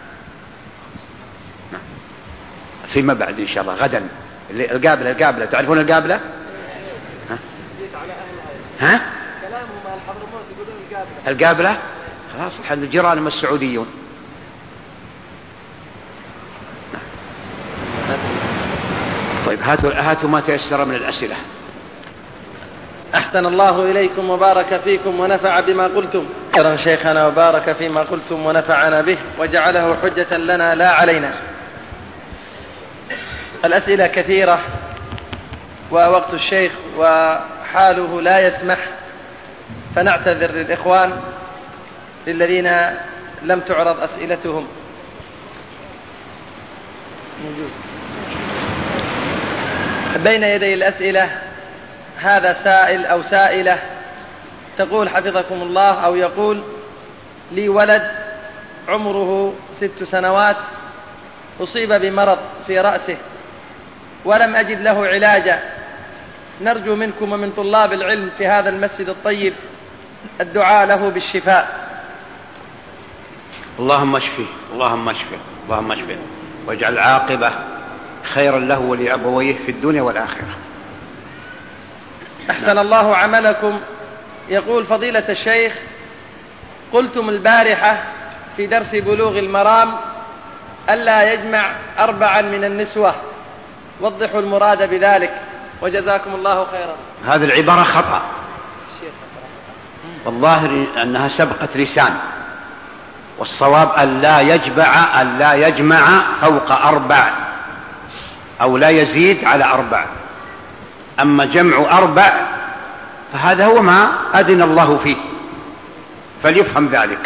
نعم. فيما بعد إن شاء الله غدا القابلة. القابلة تعرفون القابلة؟ ها؟ ها؟ كلامهم مع الحضرموت يقولون القابلة. القابلة خلاص الحمد جيرانهم السعوديون. طيب هاتوا هاتوا ما تيسر من الأسئلة. أحسن الله إليكم وبارك فيكم ونفع بما قلتم. شكرا شيخنا وبارك فيما قلتم ونفعنا به وجعله حجة لنا لا علينا. الأسئلة كثيرة ووقت الشيخ وحاله لا يسمح، فنعتذر للإخوان للذين لم تعرض أسئلتهم. بين يدي الأسئلة هذا سائل أو سائلة تقول حفظكم الله، أو يقول: لي ولد عمره ست سنوات أصيب بمرض في رأسه ولم أجد له علاجا، نرجو منكم ومن طلاب العلم في هذا المسجد الطيب الدعاء له بالشفاء. اللهم اشفه اللهم اشفه اللهم اشفه واجعل عاقبة خيرا له ولأبويه في الدنيا والآخرة. أحسن الله عملكم. يقول فضيلة الشيخ: قلتم البارحة في درس بلوغ المرام ألا يجمع أربعا من النسوة، وضحوا المراد بذلك وجزاكم الله خيرا. هذه العبارة خطأ، والظاهر أنها سبقة لسان، والصواب ألا يجمع ألا يجمع فوق أربع أو لا يزيد على أربع. أما جمع أربع فهذا هو ما أذن الله فيه، فليفهم ذلك.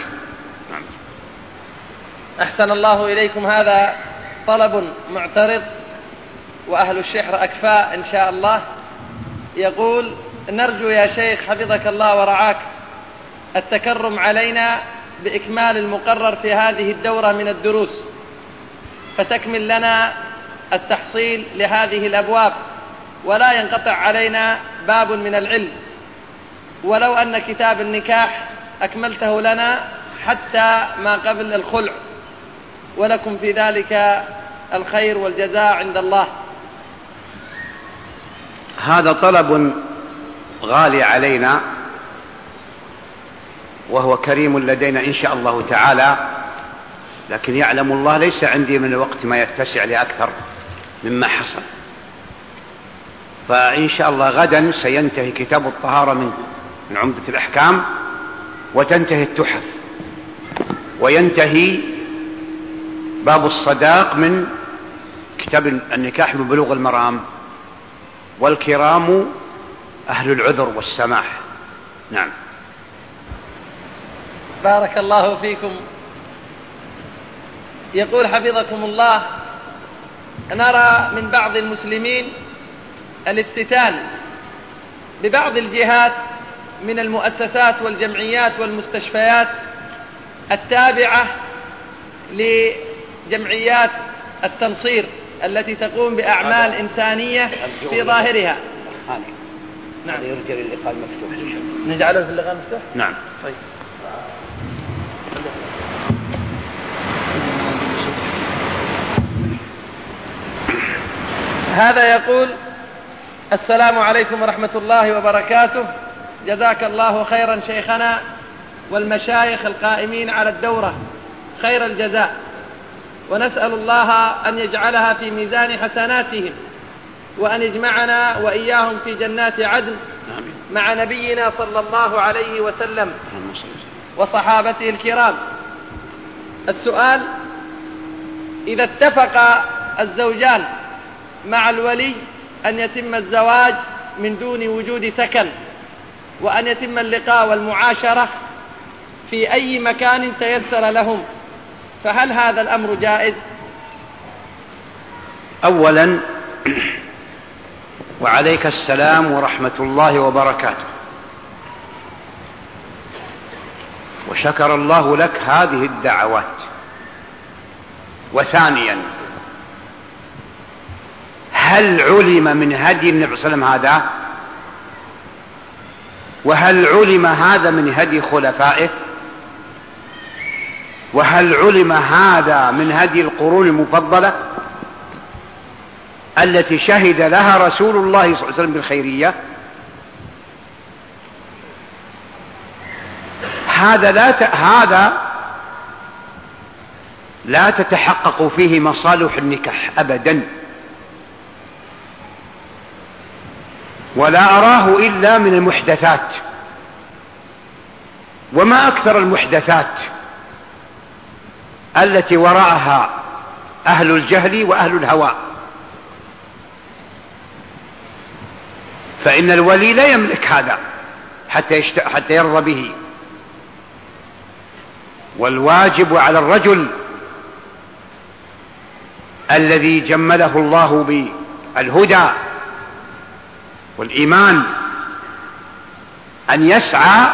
أحسن الله إليكم. هذا طلب معترض وأهل الشحر أكفاء إن شاء الله. يقول: نرجو يا شيخ حفظك الله ورعاك التكرم علينا بإكمال المقرر في هذه الدورة من الدروس، فتكمل لنا التحصيل لهذه الأبواب ولا ينقطع علينا باب من العلم، ولو أن كتاب النكاح أكملته لنا حتى ما قبل الخلع، ولكم في ذلك الخير والجزاء عند الله. هذا طلب غالي علينا وهو كريم لدينا إن شاء الله تعالى، لكن يعلم الله ليس عندي من الوقت ما يتسع لأكثر مما حصل. فإن شاء الله غدا سينتهي كتاب الطهارة من من عمدة الأحكام، وتنتهي التحف، وينتهي باب الصداق من كتاب النكاح من بلوغ المرام، والكرام أهل العذر والسماح. نعم. بارك الله فيكم. يقول حفظكم الله: نرى من بعض المسلمين الافتتان ببعض الجهات من المؤسسات والجمعيات والمستشفيات التابعة لجمعيات التنصير التي تقوم بأعمال إنسانية في ظاهرها. نعم. يرجى للإقال مفتوح. نجعله في اللقاء مفتوح؟ نعم. طيب. هذا يقول: السلام عليكم ورحمة الله وبركاته، جزاك الله خيرا شيخنا والمشايخ القائمين على الدورة خير الجزاء، ونسأل الله أن يجعلها في ميزان حسناتهم، وأن يجمعنا وإياهم في جنات عدن مع نبينا صلى الله عليه وسلم وصحابته الكرام. السؤال: إذا اتفق الزوجان مع الولي أن يتم الزواج من دون وجود سكن، وأن يتم اللقاء والمعاشرة في أي مكان تيسر لهم، فهل هذا الأمر جائز؟ أولا، وعليك السلام ورحمة الله وبركاته، وشكر الله لك هذه الدعوات. وثانيا، هل علم من هدي النبي صلى الله عليه وسلم هذا؟ وهل علم هذا من هدي خلفائه؟ وهل علم هذا من هدي القرون المفضلة التي شهد لها رسول الله صلى الله عليه وسلم بالخيرية؟ هذا لا ت... هذا لا تتحقق فيه مصالح النكاح أبدا، ولا أراه إلا من المحدثات. وما أكثر المحدثات التي وراءها أهل الجهل وأهل الهوى. فإن الولي لا يملك هذا حتى, يشت... حتى يرضى به. والواجب على الرجل الذي جمله الله بالهدى والإيمان أن يسعى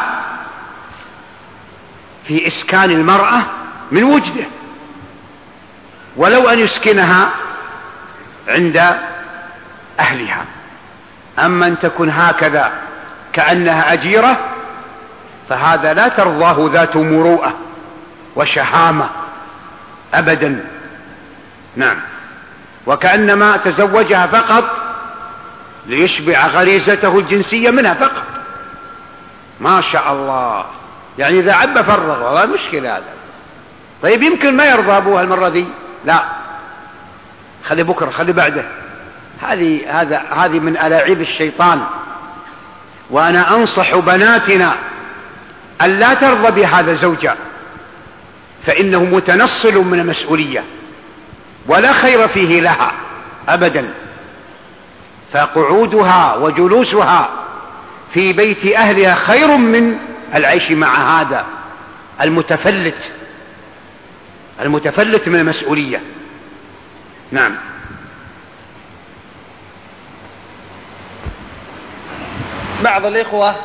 في إسكان المرأة من وجده، ولو أن يسكنها عند أهلها. أما أن تكون هكذا كأنها أجيرة فهذا لا ترضاه ذات مروءة وشهامة أبدا. نعم. وكأنما تزوجها فقط ليشبع غريزته الجنسية منها فقط. ما شاء الله، يعني إذا عب فرغ، والله مشكلة هذا. طيب يمكن ما يرضى أبوها المرة دي، لا خلي بكرة خلي بعده. هذه هذا هذه من ألاعيب الشيطان. وأنا أنصح بناتنا أن لا ترضى بهذا زوجا، فإنه متنصل من المسؤولية ولا خير فيه لها أبدا. فقعودها وجلوسها في بيت أهلها خير من العيش مع هذا المتفلت المتفلت من المسؤولية. نعم. بعض الإخوة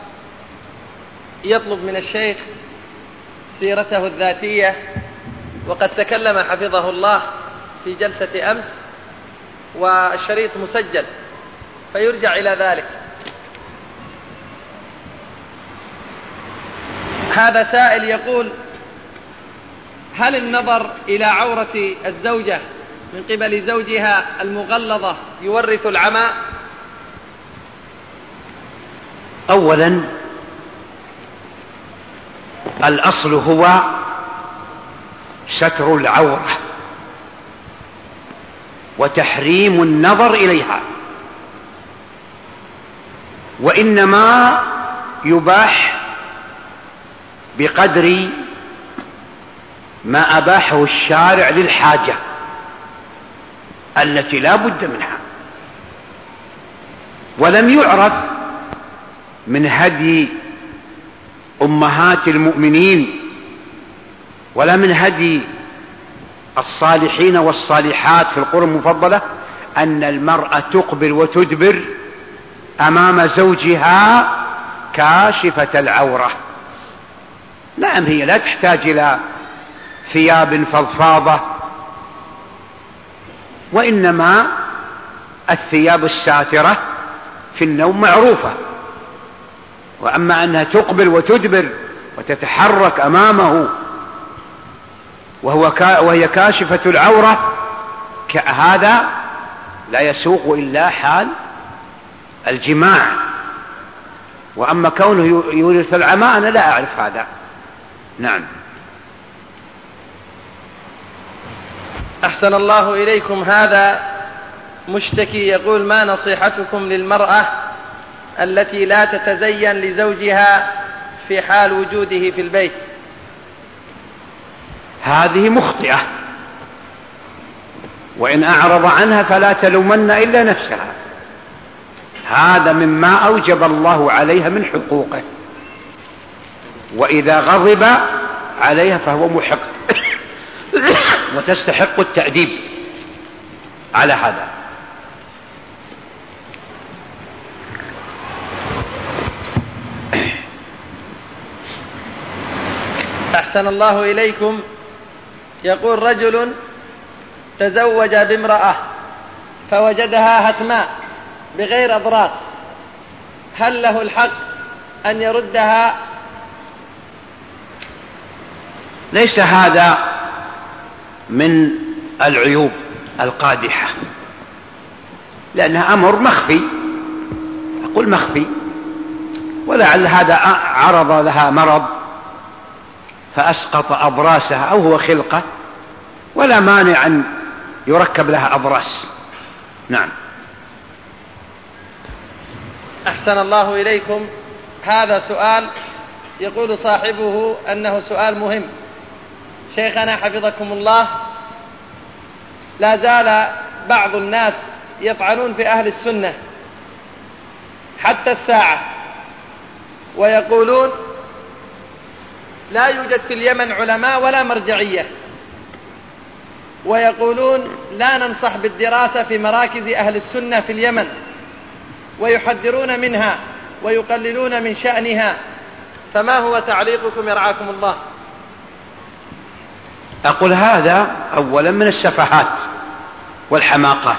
يطلب من الشيخ سيرته الذاتية، وقد تكلم حفظه الله في جلسة أمس والشريط مسجل، فيرجع إلى ذلك. هذا سائل يقول: هل النظر إلى عورة الزوجة من قبل زوجها المغلظة يورث العمى؟ أولا الأصل هو ستر العورة وتحريم النظر إليها، وإنما يباح بقدر ما أباحه الشارع للحاجة التي لا بد منها. ولم يعرف من هدي أمهات المؤمنين ولا من هدي الصالحين والصالحات في القرى المفضلة أن المرأة تقبل وتدبر أمام زوجها كاشفة العورة. نعم، هي لا تحتاج إلى ثياب فضفاضة، وإنما الثياب الساترة في النوم معروفة. وأما أنها تقبل وتدبر وتتحرك أمامه وهو كا وهي كاشفة العورة، هذا لا يسوق إلا حال الجماع. وأما كونه يورث العمى أنا لا أعرف هذا. نعم. أحسن الله إليكم. هذا مشتكي يقول: ما نصيحتكم للمرأة التي لا تتزين لزوجها في حال وجوده في البيت؟ هذه مخطئة، وإن أعرض عنها فلا تلومن إلا نفسها. هذا مما أوجب الله عليها من حقوقه، وإذا غضب عليها فهو محق وتستحق التأديب على هذا. أحسن الله إليكم. يقول: رجل تزوج بامرأة فوجدها هتماء بغير أضراس، هل له الحق أن يردها؟ ليس هذا من العيوب القادحة، لأنها أمر مخفي، أقول مخفي، ولعل هذا عرض لها مرض فأسقط أبراسها أو هو خلقة، ولا مانع أن يركب لها أبراس. نعم. أحسن الله إليكم. هذا سؤال يقول صاحبه أنه سؤال مهم. شيخنا حفظكم الله، لا زال بعض الناس يطعنون في أهل السنة حتى الساعة، ويقولون لا يوجد في اليمن علماء ولا مرجعية، ويقولون لا ننصح بالدراسة في مراكز أهل السنة في اليمن، ويحذرون منها ويقللون من شأنها. فما هو تعليقكم يرعاكم الله؟ أقول هذا أولا من السفهات والحماقات.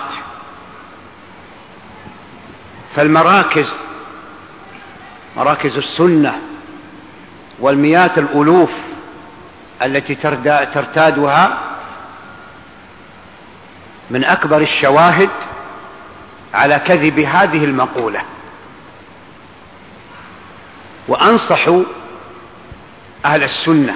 فالمراكز، مراكز السنة والمئات الألوف التي ترتادها، من أكبر الشواهد على كذب هذه المقولة. وأنصح أهل السنة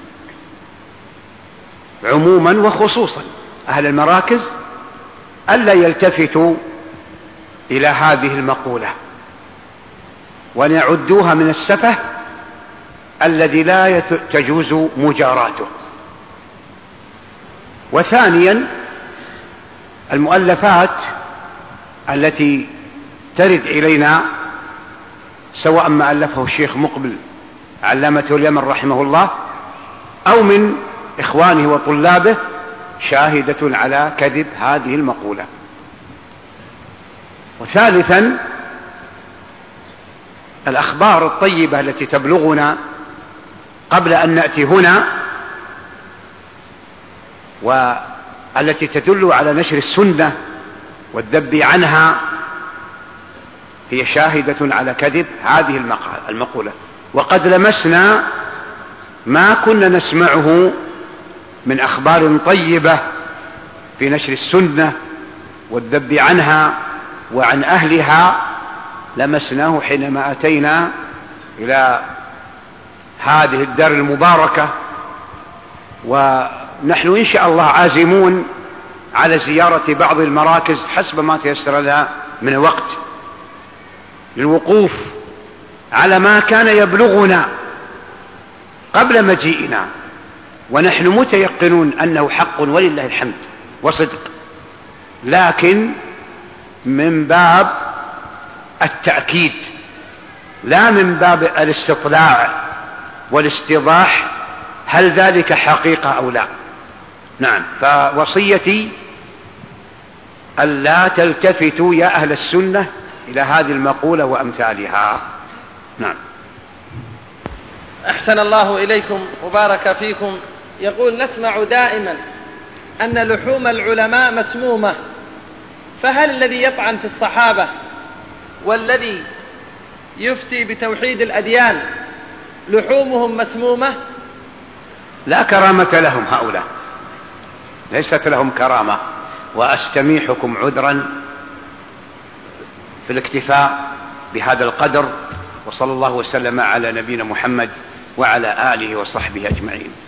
عموما وخصوصا أهل المراكز ألا يلتفتوا إلى هذه المقولة، وأن يعدوها من السفه الذي لا تجوز مجاراته. وثانيا المؤلفات التي ترد إلينا، سواء ما ألفه الشيخ مقبل علامة اليمن رحمه الله أو من إخوانه وطلابه، شاهدة على كذب هذه المقولة. وثالثا الأخبار الطيبة التي تبلغنا قبل أن نأتي هنا، والتي تدل على نشر السنة والذب عنها، هي شاهدة على كذب هذه المقولة. وقد لمسنا ما كنا نسمعه من أخبار طيبة في نشر السنة والذب عنها وعن أهلها، لمسناه حينما أتينا إلى هذه الدار المباركة. ونحن إن شاء الله عازمون على زيارة بعض المراكز حسب ما تيسر لها من وقت، للوقوف على ما كان يبلغنا قبل مجيئنا، ونحن متيقنون أنه حق ولله الحمد وصدق، لكن من باب التأكيد لا من باب الاستطلاع والاستيضاح هل ذلك حقيقة أو لا. نعم. فوصيتي ألا تلتفتوا يا أهل السنة إلى هذه المقولة وأمثالها. نعم. أحسن الله إليكم وبارك فيكم. يقول نسمع دائما أن لحوم العلماء مسمومة، فهل الذي يطعن في الصحابة والذي يفتي بتوحيد الأديان لحومهم مسمومة؟ لا كرامة لهم هؤلاء، ليست لهم كرامة. وأستميحكم عذرا في الاكتفاء بهذا القدر، وصلى الله وسلم على نبينا محمد وعلى آله وصحبه أجمعين.